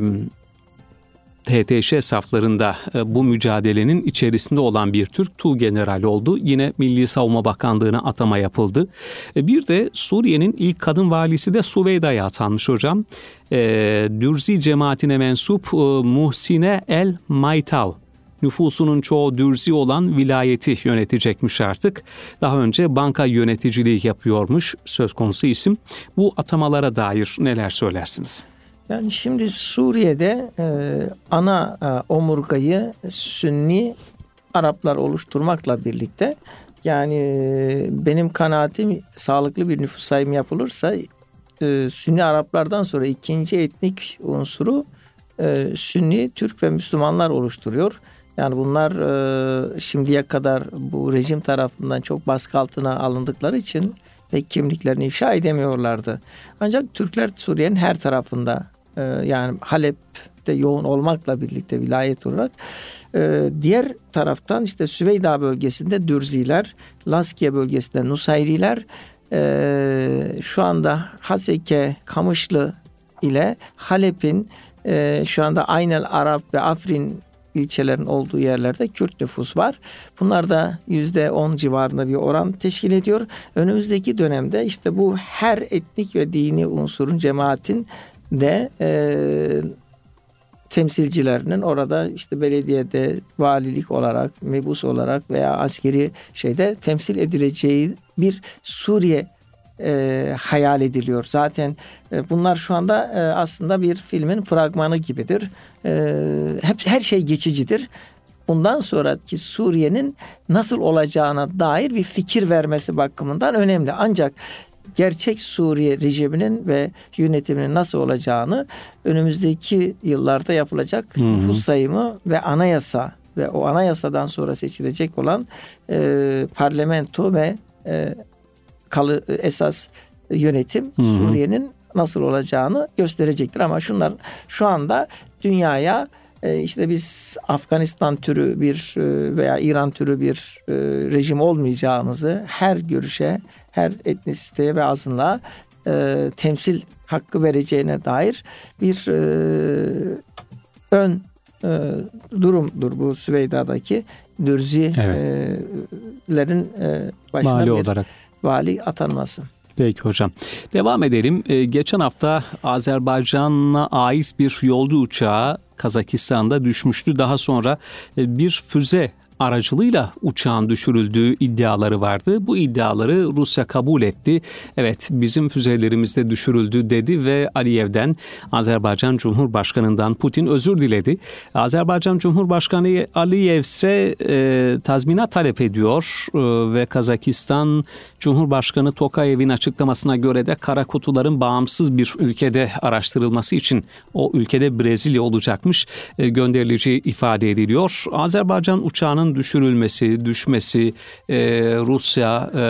H T Ş saflarında bu mücadelenin içerisinde olan bir Türk Tuğgeneral oldu. Yine Milli Savunma Bakanlığı'na atama yapıldı. Bir de Suriye'nin ilk kadın valisi de Suveyda'ya atanmış hocam. Dürzi cemaatine mensup Muhsine El Maytav. Nüfusunun çoğu Dürzi olan vilayeti yönetecekmiş artık. Daha önce banka yöneticiliği yapıyormuş söz konusu isim. Bu atamalara dair neler söylersiniz? Yani şimdi Suriye'de e, ana e, omurgayı Sünni Araplar oluşturmakla birlikte yani e, benim kanaatim sağlıklı bir nüfus sayımı yapılırsa e, Sünni Araplardan sonra ikinci etnik unsuru e, Sünni Türk ve Müslümanlar oluşturuyor. Yani bunlar e, şimdiye kadar bu rejim tarafından çok baskı altına alındıkları için pek kimliklerini ifşa edemiyorlardı. Ancak Türkler Suriye'nin her tarafında e, yani Halep'te yoğun olmakla birlikte vilayet olarak e, diğer taraftan işte Süveyda bölgesinde Dürziler, Laskiye bölgesinde Nusayriler, e, şu anda Haseke, Kamışlı ile Halep'in e, şu anda Aynel Arap ve Afrin ilçelerin olduğu yerlerde Kürt nüfus var. Bunlar da yüzde on civarında bir oran teşkil ediyor. Önümüzdeki dönemde işte bu her etnik ve dini unsurun, cemaatin de e, temsilcilerinin orada işte belediyede valilik olarak, mebus olarak veya askeri şeyde temsil edileceği bir Suriye E, hayal ediliyor. Zaten e, bunlar şu anda e, aslında bir filmin fragmanı gibidir. E, hep her şey geçicidir. Bundan sonraki Suriye'nin nasıl olacağına dair bir fikir vermesi bakımından önemli. Ancak gerçek Suriye rejiminin ve yönetiminin nasıl olacağını önümüzdeki yıllarda yapılacak Hı-hı. nüfus sayımı ve anayasa ve o anayasadan sonra seçilecek olan e, parlamento ve e, kalı, esas yönetim Hı-hı. Suriye'nin nasıl olacağını gösterecektir. Ama şunlar şu anda dünyaya e, işte biz Afganistan türü bir e, veya İran türü bir e, rejim olmayacağımızı her görüşe, her etnisiteye ve azınlığa e, temsil hakkı vereceğine dair bir e, ön e, durumdur bu Süveyda'daki Dürzilerin evet. e, başına vali bir olarak vali atanması. Peki hocam. Devam edelim. Ee, geçen hafta Azerbaycan'a ait bir yolcu uçağı Kazakistan'da düşmüştü. Daha sonra bir füze aracılığıyla uçağın düşürüldüğü iddiaları vardı. Bu iddiaları Rusya kabul etti. Evet, bizim füzelerimizde düşürüldü dedi ve Aliyev'den, Azerbaycan Cumhurbaşkanı'ndan Putin özür diledi. Azerbaycan Cumhurbaşkanı Aliyev ise e, tazminat talep ediyor e, ve Kazakistan Cumhurbaşkanı Tokayev'in açıklamasına göre de kara kutuların bağımsız bir ülkede araştırılması için o ülkede Brezilya olacakmış e, gönderileceği ifade ediliyor. Azerbaycan uçağının düşürülmesi, düşmesi, e, Rusya e,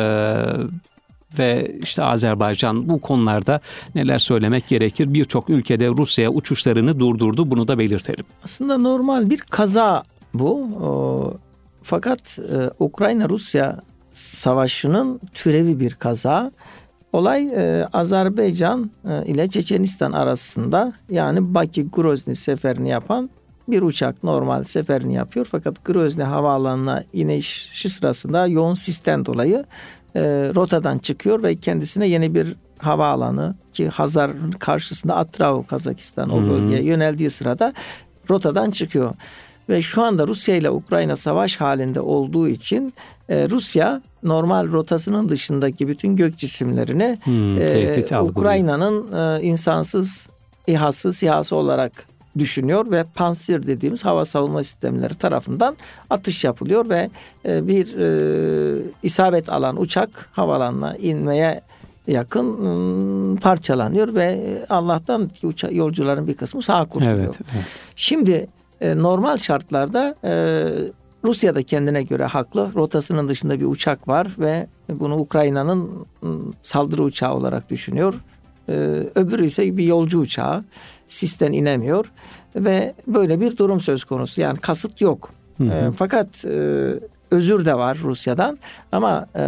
ve işte Azerbaycan bu konularda neler söylemek gerekir? Birçok ülkede Rusya'ya uçuşlarını durdurdu. Bunu da belirtelim. Aslında normal bir kaza bu. O, fakat e, Ukrayna-Rusya savaşının türevi bir kaza. Olay e, Azerbaycan e, ile Çeçenistan arasında, yani Bakü-Grozny seferini yapan bir uçak normal seferini yapıyor. Fakat Grozny havaalanına inişi sırasında yoğun sisten dolayı e, rotadan çıkıyor ve kendisine yeni bir havaalanı, ki Hazar'ın karşısında Atrau, Kazakistan o bölgeye hmm. yöneldiği sırada rotadan çıkıyor. Ve şu anda Rusya ile Ukrayna savaş halinde olduğu için e, Rusya normal rotasının dışındaki bütün gök cisimlerini hmm, e, Ukrayna'nın e, insansız İHA'sı, SİHA'sı olarak düşünüyor ve Pantsir dediğimiz hava savunma sistemleri tarafından atış yapılıyor ve e, bir e, isabet alan uçak havalanına inmeye yakın ım, parçalanıyor ve Allah'tan uça- yolcuların bir kısmı sağ kurtuluyor. Evet, evet. Şimdi e, normal şartlarda e, Rusya da kendine göre haklı. Rotasının dışında bir uçak var ve bunu Ukrayna'nın ım, saldırı uçağı olarak düşünüyor. E, öbürü ise bir yolcu uçağı. Sisten inemiyor ve böyle bir durum söz konusu. Yani kasıt yok. Hı hı. E, fakat e, özür de var Rusya'dan ama e,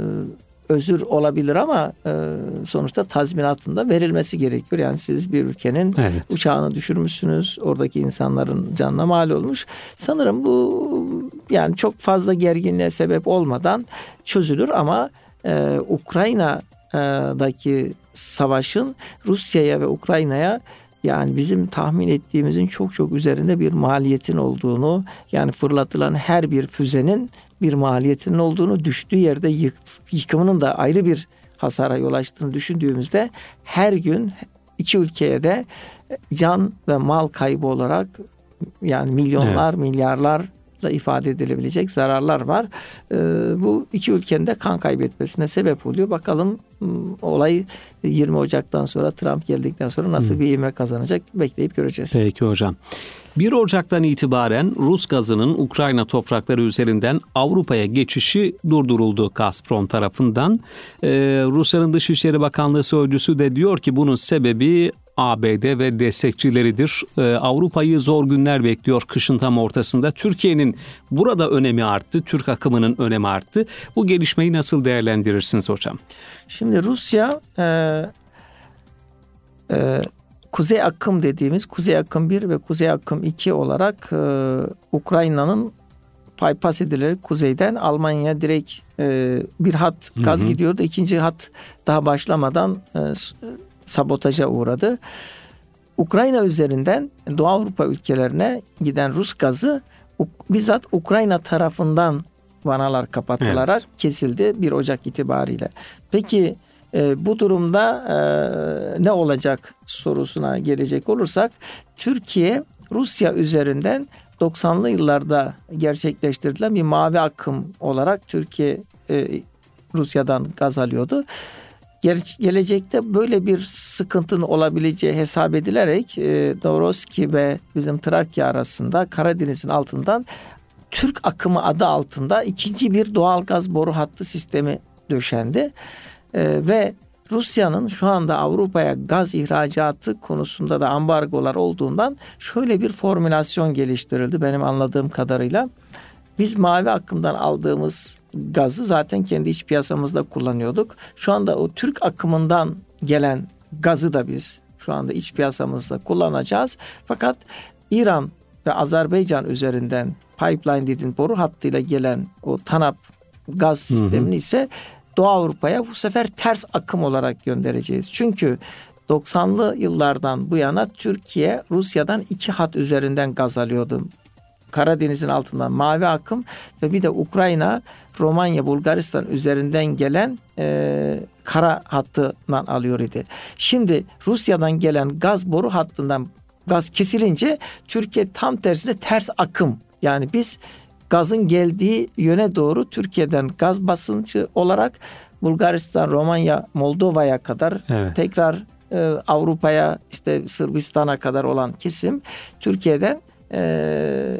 özür olabilir ama e, sonuçta tazminatında verilmesi gerekiyor. Yani siz bir ülkenin evet. uçağını düşürmüşsünüz. Oradaki insanların canına mal olmuş. Sanırım bu yani çok fazla gerginliğe sebep olmadan çözülür ama e, Ukrayna'daki savaşın Rusya'ya ve Ukrayna'ya, yani bizim tahmin ettiğimizin çok çok üzerinde bir maliyetin olduğunu, yani fırlatılan her bir füzenin bir maliyetinin olduğunu, düştüğü yerde yık, yıkımının da ayrı bir hasara yol açtığını düşündüğümüzde her gün iki ülkeye de can ve mal kaybı olarak yani milyonlar, evet. milyarlar da ifade edilebilecek zararlar var. Ee, bu iki ülkenin de kan kaybetmesine sebep oluyor. Bakalım olay yirmi Ocak'tan sonra, Trump geldikten sonra nasıl hmm. bir ivme kazanacak, bekleyip göreceğiz. Peki hocam. bir Ocak'tan itibaren Rus gazının Ukrayna toprakları üzerinden Avrupa'ya geçişi durduruldu Gazprom tarafından. Ee, Rusya'nın Dışişleri Bakanlığı sözcüsü de diyor ki bunun sebebi A B D ve destekçileridir. Ee, Avrupa'yı zor günler bekliyor kışın tam ortasında. Türkiye'nin burada önemi arttı, Türk akımının önemi arttı. Bu gelişmeyi nasıl değerlendirirsiniz hocam? Şimdi Rusya e, e, Kuzey Akım dediğimiz Kuzey Akım bir ve Kuzey Akım iki olarak e, Ukrayna'nın bypass edilerek kuzeyden Almanya'ya direkt e, bir hat gaz hı hı. gidiyordu. İkinci hat daha başlamadan e, sabotaja uğradı. Ukrayna üzerinden Doğu Avrupa ülkelerine giden Rus gazı bizzat Ukrayna tarafından vanalar kapatılarak evet. kesildi bir Ocak itibariyle. Peki e, bu durumda e, ne olacak sorusuna gelecek olursak, Türkiye Rusya üzerinden doksanlı yıllarda gerçekleştirilen bir mavi akım olarak Türkiye e, Rusya'dan gaz alıyordu. Gelecekte böyle bir sıkıntının olabileceği hesap edilerek e, Novorossiysk ve bizim Trakya arasında Karadeniz'in altından Türk akımı adı altında ikinci bir doğalgaz boru hattı sistemi döşendi. Ee, ve Rusya'nın şu anda Avrupa'ya gaz ihracatı konusunda da ambargolar olduğundan şöyle bir formülasyon geliştirildi benim anladığım kadarıyla. Biz mavi akımdan aldığımız gazı zaten kendi iç piyasamızda kullanıyorduk. Şu anda o Türk akımından gelen gazı da biz şu anda iç piyasamızda kullanacağız. Fakat İran ve Azerbaycan üzerinden pipeline dediğin boru hattıyla gelen o TANAP gaz sistemini ise Doğu Avrupa'ya bu sefer ters akım olarak göndereceğiz. Çünkü doksanlı yıllardan bu yana Türkiye Rusya'dan iki hat üzerinden gaz alıyordu. Karadeniz'in altından mavi akım ve bir de Ukrayna, Romanya, Bulgaristan üzerinden gelen e, kara hattından alıyor idi. Şimdi Rusya'dan gelen gaz boru hattından gaz kesilince Türkiye tam tersine ters akım. Yani biz gazın geldiği yöne doğru Türkiye'den gaz basıncı olarak Bulgaristan, Romanya, Moldova'ya kadar evet. tekrar e, Avrupa'ya işte Sırbistan'a kadar olan kesim Türkiye'den e,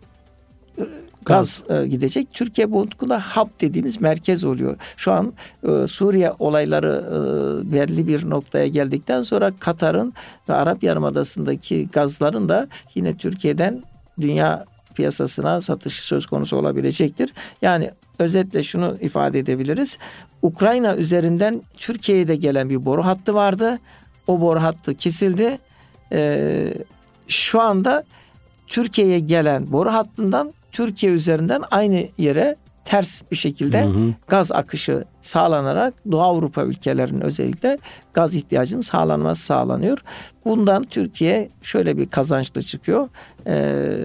gaz, gaz e, gidecek. Türkiye bu konuda hub dediğimiz merkez oluyor. Şu an e, Suriye olayları e, belli bir noktaya geldikten sonra Katar'ın ve Arap Yarımadası'ndaki gazların da yine Türkiye'den dünya piyasasına satışı söz konusu olabilecektir. Yani özetle şunu ifade edebiliriz. Ukrayna üzerinden Türkiye'ye de gelen bir boru hattı vardı. O boru hattı kesildi. Ee, şu anda Türkiye'ye gelen boru hattından Türkiye üzerinden aynı yere ters bir şekilde hı hı. gaz akışı sağlanarak Doğu Avrupa ülkelerinin özellikle gaz ihtiyacının sağlanması sağlanıyor. Bundan Türkiye şöyle bir kazançlı çıkıyor. Ee,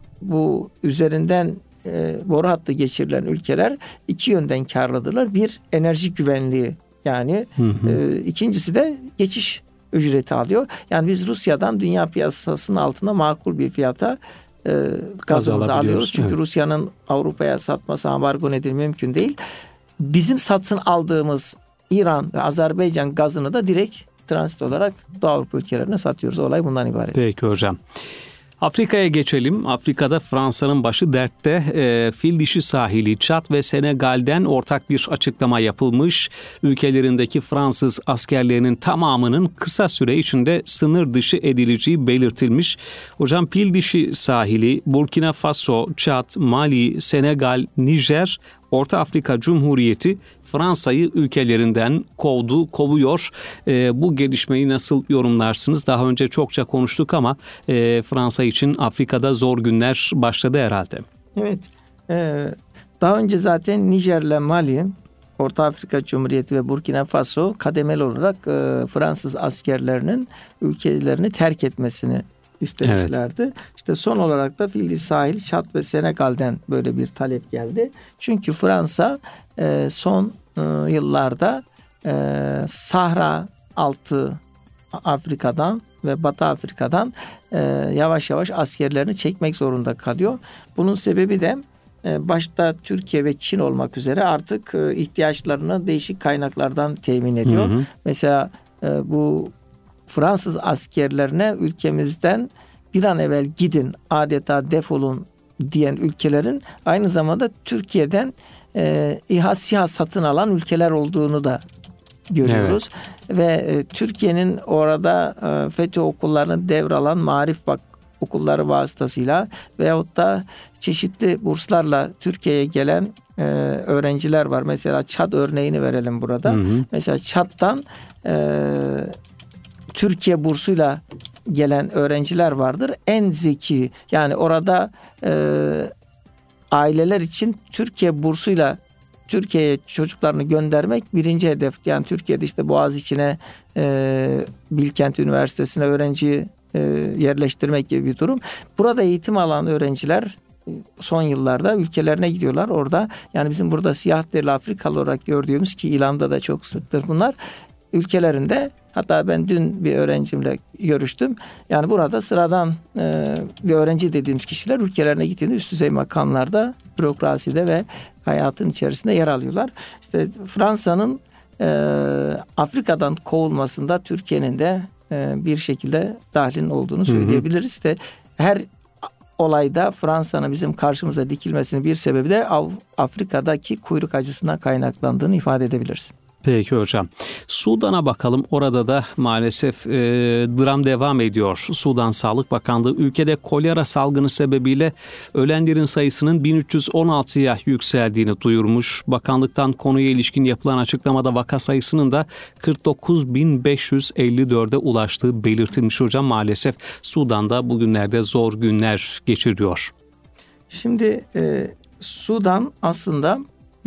bu üzerinden e, boru hattı geçirilen ülkeler iki yönden karlıdırlar. Bir, enerji güvenliği yani hı hı. E, ikincisi de geçiş ücreti alıyor. Yani biz Rusya'dan dünya piyasasının altında makul bir fiyata e, gazımızı alıyoruz. Çünkü evet. Rusya'nın Avrupa'ya satması ambargo nedeniyle mümkün değil. Bizim satın aldığımız İran ve Azerbaycan gazını da direkt transit olarak Doğu Avrupa ülkelerine satıyoruz. Olay bundan ibaret. Peki hocam. Afrika'ya geçelim. Afrika'da Fransa'nın başı dertte. E, Fil Dişi Sahili, Çad ve Senegal'den ortak bir açıklama yapılmış. Ülkelerindeki Fransız askerlerinin tamamının kısa süre içinde sınır dışı edileceği belirtilmiş. Hocam Fil Dişi Sahili, Burkina Faso, Çad, Mali, Senegal, Nijer, Orta Afrika Cumhuriyeti Fransa'yı ülkelerinden kovdu, kovuyor. E, bu gelişmeyi nasıl yorumlarsınız? Daha önce çokça konuştuk ama e, Fransa için Afrika'da zor günler başladı herhalde. Evet. E, daha önce zaten Nijer'le Mali, Orta Afrika Cumhuriyeti ve Burkina Faso kademeli olarak e, Fransız askerlerinin ülkelerini terk etmesini istemişlerdi. Evet. İşte son olarak da Fil Dişi Sahili, Çad ve Senegal'den böyle bir talep geldi. Çünkü Fransa e, son e, yıllarda e, Sahra altı Afrika'dan ve Batı Afrika'dan e, yavaş yavaş askerlerini çekmek zorunda kalıyor. Bunun sebebi de e, başta Türkiye ve Çin olmak üzere artık e, ihtiyaçlarını değişik kaynaklardan temin ediyor. Hı hı. Mesela e, bu Fransız askerlerine ülkemizden bir an evvel gidin, adeta defolun diyen ülkelerin aynı zamanda Türkiye'den e, İHA SİHA satın alan ülkeler olduğunu da görüyoruz. Evet. Ve e, Türkiye'nin orada e, FETÖ okullarını devralan Maarif Vak okulları vasıtasıyla veyahut da çeşitli burslarla Türkiye'ye gelen e, öğrenciler var. Mesela Çad örneğini verelim burada. Hı hı. Mesela Çad'dan e, Türkiye bursuyla gelen öğrenciler vardır. En zeki yani orada e, aileler için Türkiye bursuyla Türkiye'ye çocuklarını göndermek birinci hedef. Yani Türkiye'de işte Boğaziçi'ne, e, Bilkent Üniversitesi'ne öğrenciyi e, yerleştirmek gibi bir durum. Burada eğitim alan öğrenciler son yıllarda ülkelerine gidiyorlar. Orada yani bizim burada siyah derili Afrikalı olarak gördüğümüz ki İlam'da da çok sıktır bunlar. Ülkelerinde hatta ben dün bir öğrencimle görüştüm. Yani burada sıradan e, bir öğrenci dediğimiz kişiler ülkelerine gittiğinde üst düzey makamlarda, bürokraside ve hayatın içerisinde yer alıyorlar. İşte Fransa'nın e, Afrika'dan kovulmasında Türkiye'nin de e, bir şekilde dahlinin olduğunu söyleyebiliriz. İşte her olayda Fransa'nın bizim karşımıza dikilmesinin bir sebebi de Afrika'daki kuyruk acısından kaynaklandığını ifade edebiliriz. Peki hocam. Sudan'a bakalım. Orada da maalesef e, dram devam ediyor. Sudan Sağlık Bakanlığı ülkede kolera salgını sebebiyle ölenlerin sayısının bin üç yüz on altıya yükseldiğini duyurmuş. Bakanlıktan konuya ilişkin yapılan açıklamada vaka sayısının da kırk dokuz bin beş yüz elli dörde ulaştığı belirtilmiş hocam. Maalesef Sudan'da bugünlerde zor günler geçiriyor. Şimdi e, Sudan aslında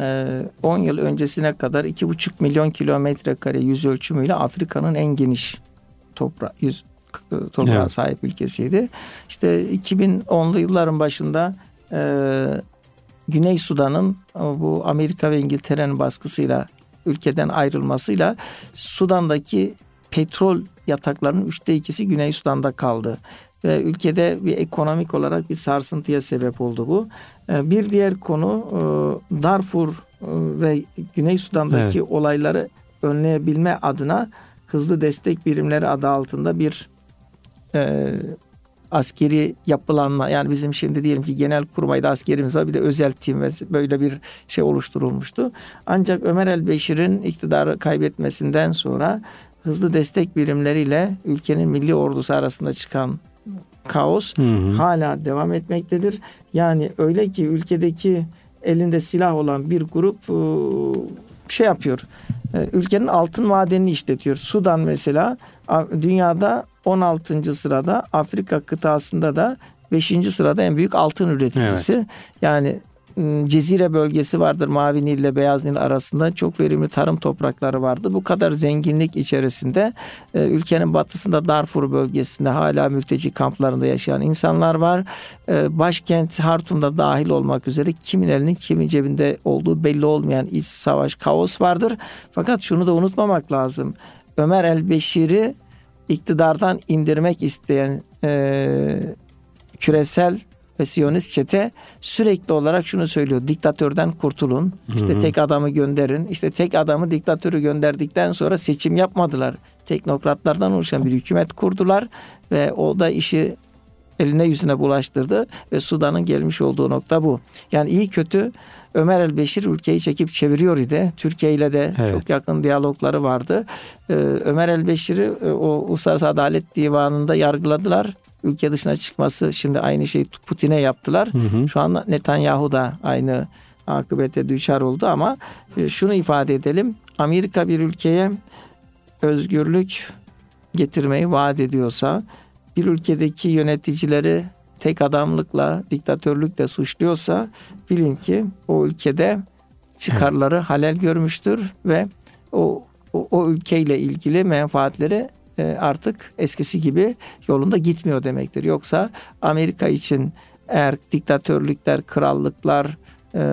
on yıl öncesine kadar iki buçuk milyon kilometre kare yüz ölçümüyle Afrika'nın en geniş toprağı, yüz toprağa evet. sahip ülkesiydi. İşte iki bin onlu yılların başında e, Güney Sudan'ın bu Amerika ve İngiltere'nin baskısıyla ülkeden ayrılmasıyla Sudan'daki petrol yataklarının üçte ikisi Güney Sudan'da kaldı. Ve ülkede bir ekonomik olarak bir sarsıntıya sebep oldu bu. Bir diğer konu Darfur ve Güney Sudan'daki evet. olayları önleyebilme adına hızlı destek birimleri adı altında bir e, askeri yapılanma, yani bizim şimdi diyelim ki Genelkurmay'da askerimiz var, bir de özel tim ve böyle bir şey oluşturulmuştu. Ancak Ömer el-Beşir'in iktidarı kaybetmesinden sonra hızlı destek birimleriyle ülkenin milli ordusu arasında çıkan kaos hı hı. hala devam etmektedir. Yani öyle ki ülkedeki elinde silah olan bir grup şey yapıyor. Ülkenin altın madenini işletiyor. Sudan mesela dünyada on altıncı sırada, Afrika kıtasında da beşinci sırada en büyük altın üreticisi. Evet. Yani Cezire bölgesi vardır. Mavi Nil ile Beyaz Nil arasında çok verimli tarım toprakları vardı. Bu kadar zenginlik içerisinde e, ülkenin batısında Darfur bölgesinde hala mülteci kamplarında yaşayan insanlar var. E, başkent Hartum'da dahil olmak üzere kimin elinin kimin cebinde olduğu belli olmayan iç savaş, kaos vardır. Fakat şunu da unutmamak lazım. Ömer el-Beşir'i iktidardan indirmek isteyen e, küresel ve Siyonist çete sürekli olarak şunu söylüyor: diktatörden kurtulun. İşte hı hı. tek adamı gönderin. İşte tek adamı, diktatörü gönderdikten sonra seçim yapmadılar. Teknokratlardan oluşan bir hükümet kurdular ve o da işi eline yüzüne bulaştırdı ve Sudan'ın gelmiş olduğu nokta bu. Yani iyi kötü Ömer el-Beşir ülkeyi çekip çeviriyor idi. Türkiye ile de evet. çok yakın diyalogları vardı. Ee, Ömer el-Beşir'i o Uluslararası Adalet Divanı'nda yargıladılar. Ülke dışına çıkması, şimdi aynı şeyi Putin'e yaptılar. Hı hı. Şu an Netanyahu da aynı akıbete düçar oldu ama şunu ifade edelim. Amerika bir ülkeye özgürlük getirmeyi vaat ediyorsa, bir ülkedeki yöneticileri tek adamlıkla, diktatörlükle suçluyorsa bilin ki o ülkede çıkarları evet. halel görmüştür ve o, o, o ülkeyle ilgili menfaatleri artık eskisi gibi yolunda gitmiyor demektir. Yoksa Amerika için eğer diktatörlükler, krallıklar e,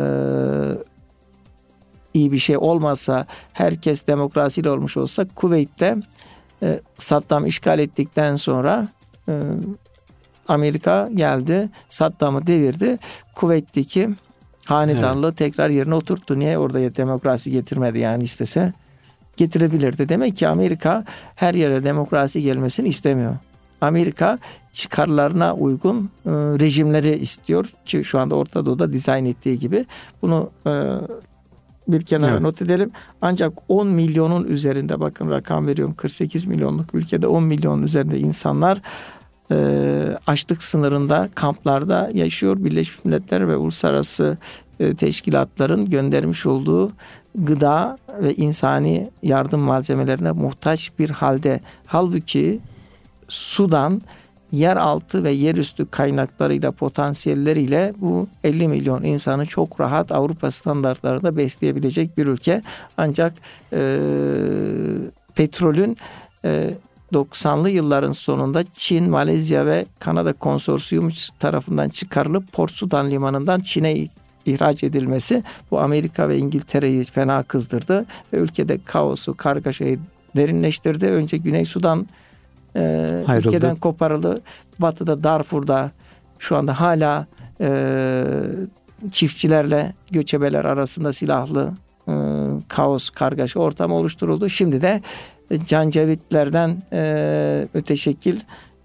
iyi bir şey olmasa, herkes demokrasiyle olmuş olsa, Kuveyt'te e, Saddam işgal ettikten sonra e, Amerika geldi, Saddam'ı devirdi. Kuveyt'teki hanedanlığı evet. tekrar yerine oturttu. Niye orada demokrasi getirmedi yani istese? Getirebilirdi. Demek ki Amerika her yere demokrasi gelmesini istemiyor. Amerika çıkarlarına uygun e, rejimleri istiyor ki şu anda Orta Doğu'da dizayn ettiği gibi. Bunu e, bir kenara evet. not edelim. Ancak on milyonun üzerinde, bakın rakam veriyorum, kırk sekiz milyonluk ülkede on milyonun üzerinde insanlar e, açlık sınırında, kamplarda yaşıyor. Birleşmiş Milletler ve uluslararası e, teşkilatların göndermiş olduğu gıda ve insani yardım malzemelerine muhtaç bir halde. Halbuki Sudan yeraltı ve yerüstü kaynaklarıyla, potansiyelleriyle bu elli milyon insanı çok rahat Avrupa standartlarında besleyebilecek bir ülke. Ancak e, petrolün e, doksanlı yılların sonunda Çin, Malezya ve Kanada konsorsiyumu tarafından çıkarılıp Port Sudan limanından Çin'e ihraç edilmesi bu Amerika ve İngiltere'yi fena kızdırdı ve ülkede kaosu, kargaşayı derinleştirdi. Önce Güney Sudan e, ülkeden koparıldı. Batı'da, Darfur'da şu anda hala e, çiftçilerle göçebeler arasında silahlı e, kaos, kargaşa ortamı oluşturuldu. Şimdi de Cancavitlerden e, müteşekkil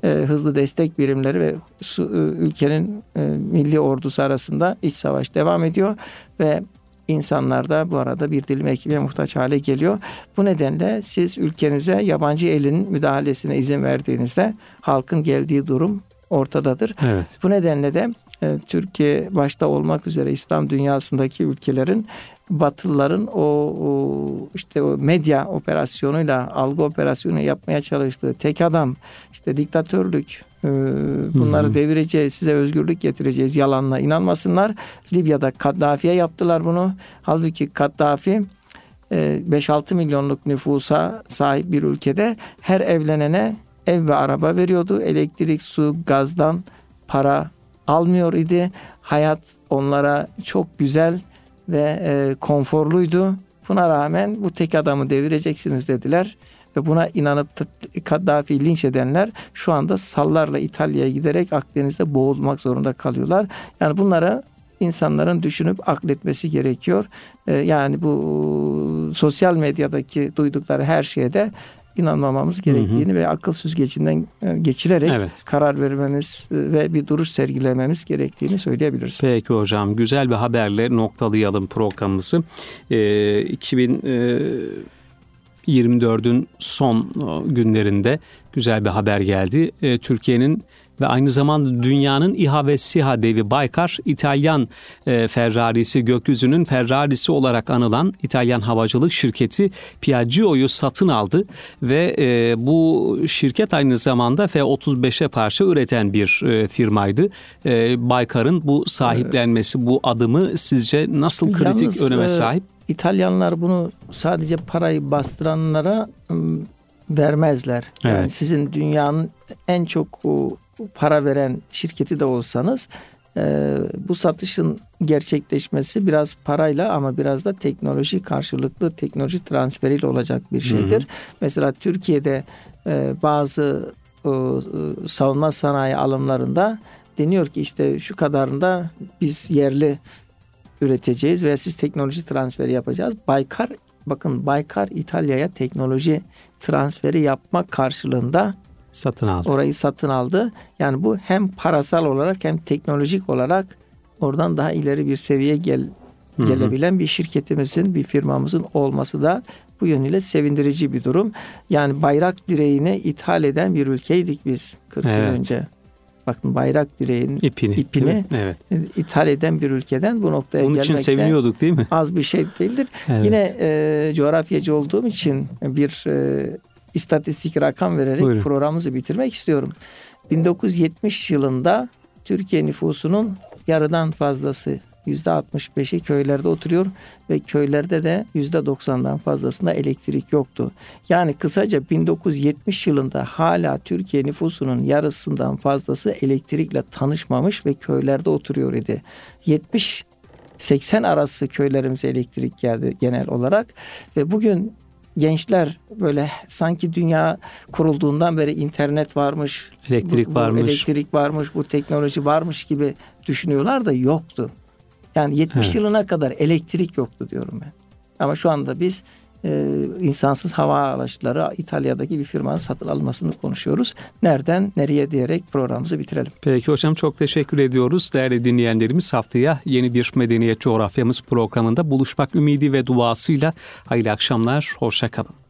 e, hızlı destek birimleri ve su, e, ülkenin e, milli ordusu arasında iç savaş devam ediyor ve insanlar da bu arada bir dilim ekmeğe muhtaç hale geliyor. Bu nedenle siz ülkenize yabancı elin müdahalesine izin verdiğinizde halkın geldiği durum ortadadır. Evet. Bu nedenle de e, Türkiye başta olmak üzere İslam dünyasındaki ülkelerin Batılıların o, o işte o medya operasyonuyla, algı operasyonu yapmaya çalıştığı tek adam, işte diktatörlük, e, bunları Hı-hı. devireceğiz, size özgürlük getireceğiz yalanla inanmasınlar. Libya'da Kaddafi'ye yaptılar bunu. Halbuki Kaddafi e, beş altı milyonluk nüfusa sahip bir ülkede her evlenene ev ve araba veriyordu. Elektrik, su, gazdan para almıyor idi. Hayat onlara çok güzel ve e, konforluydu. Buna rağmen bu tek adamı devireceksiniz dediler. Ve buna inanıp Kaddafi'yi linç edenler şu anda sallarla İtalya'ya giderek Akdeniz'de boğulmak zorunda kalıyorlar. Yani bunlara insanların düşünüp akletmesi gerekiyor. E, yani bu sosyal medyadaki duydukları her şeye de inanmamamız gerektiğini hı hı. ve akıl süzgecinden geçirerek evet. karar vermemiz ve bir duruş sergilememiz gerektiğini söyleyebiliriz. Peki hocam, güzel bir haberle noktalayalım programımızı. Ee, iki bin yirmi dördün son günlerinde güzel bir haber geldi. Ee, Türkiye'nin ve aynı zamanda dünyanın İHA ve SİHA devi Baykar, İtalyan e, Ferrari'si, gökyüzünün Ferrari'si olarak anılan İtalyan havacılık şirketi Piaggio'yu satın aldı ve e, bu şirket aynı zamanda F otuz beşe parça üreten bir e, firmaydı. E, Baykar'ın bu sahiplenmesi, bu adımı sizce nasıl kritik Yalnız, öneme sahip? E, İtalyanlar bunu sadece parayı bastıranlara ım, vermezler. Yani evet. sizin dünyanın en çok o, para veren şirketi de olsanız e, bu satışın gerçekleşmesi biraz parayla ama biraz da teknoloji karşılıklı teknoloji transferiyle olacak bir şeydir. Hı hı. Mesela Türkiye'de e, bazı e, savunma sanayi alımlarında deniyor ki işte şu kadarında biz yerli üreteceğiz veya siz teknoloji transferi yapacağız. Baykar, bakın Baykar İtalya'ya teknoloji transferi yapmak karşılığında satın aldı. Orayı satın aldı. Yani bu hem parasal olarak hem teknolojik olarak oradan daha ileri bir seviyeye gel, gelebilen hı hı. bir şirketimizin, bir firmamızın olması da bu yönüyle sevindirici bir durum. Yani bayrak direğini ithal eden bir ülkeydik biz kırk evet. yıl önce. Bakın bayrak direğinin ipini, ipini evet. ithal eden bir ülkeden bu noktaya Onun için seviniyorduk değil mi? Az bir şey değildir. Evet. Yine e, coğrafyacı olduğum için bir e, istatistik rakam vererek Buyurun. programımızı bitirmek istiyorum. bin dokuz yüz yetmiş yılında Türkiye nüfusunun yarıdan fazlası yüzde altmış beşi köylerde oturuyor ve köylerde de yüzde doksandan fazlasında elektrik yoktu. Yani kısaca bin dokuz yüz yetmiş yılında hala Türkiye nüfusunun yarısından fazlası elektrikle tanışmamış ve köylerde oturuyor idi. yetmiş seksen arası köylerimize elektrik geldi genel olarak ve bugün gençler böyle sanki dünya kurulduğundan beri internet varmış, elektrik bu, bu varmış, elektrik varmış, bu teknoloji varmış gibi düşünüyorlar da yoktu. Yani yetmiş evet. yılına kadar elektrik yoktu diyorum ben. Ama şu anda biz e, insansız hava araçları İtalya'daki bir firmanın satın almasını konuşuyoruz. Nereden nereye diyerek programımızı bitirelim. Peki hocam, çok teşekkür ediyoruz. Değerli dinleyenlerimiz, haftaya yeni bir Medeniyet Coğrafyamız programında buluşmak ümidi ve duasıyla hayırlı akşamlar. Hoşça kalın.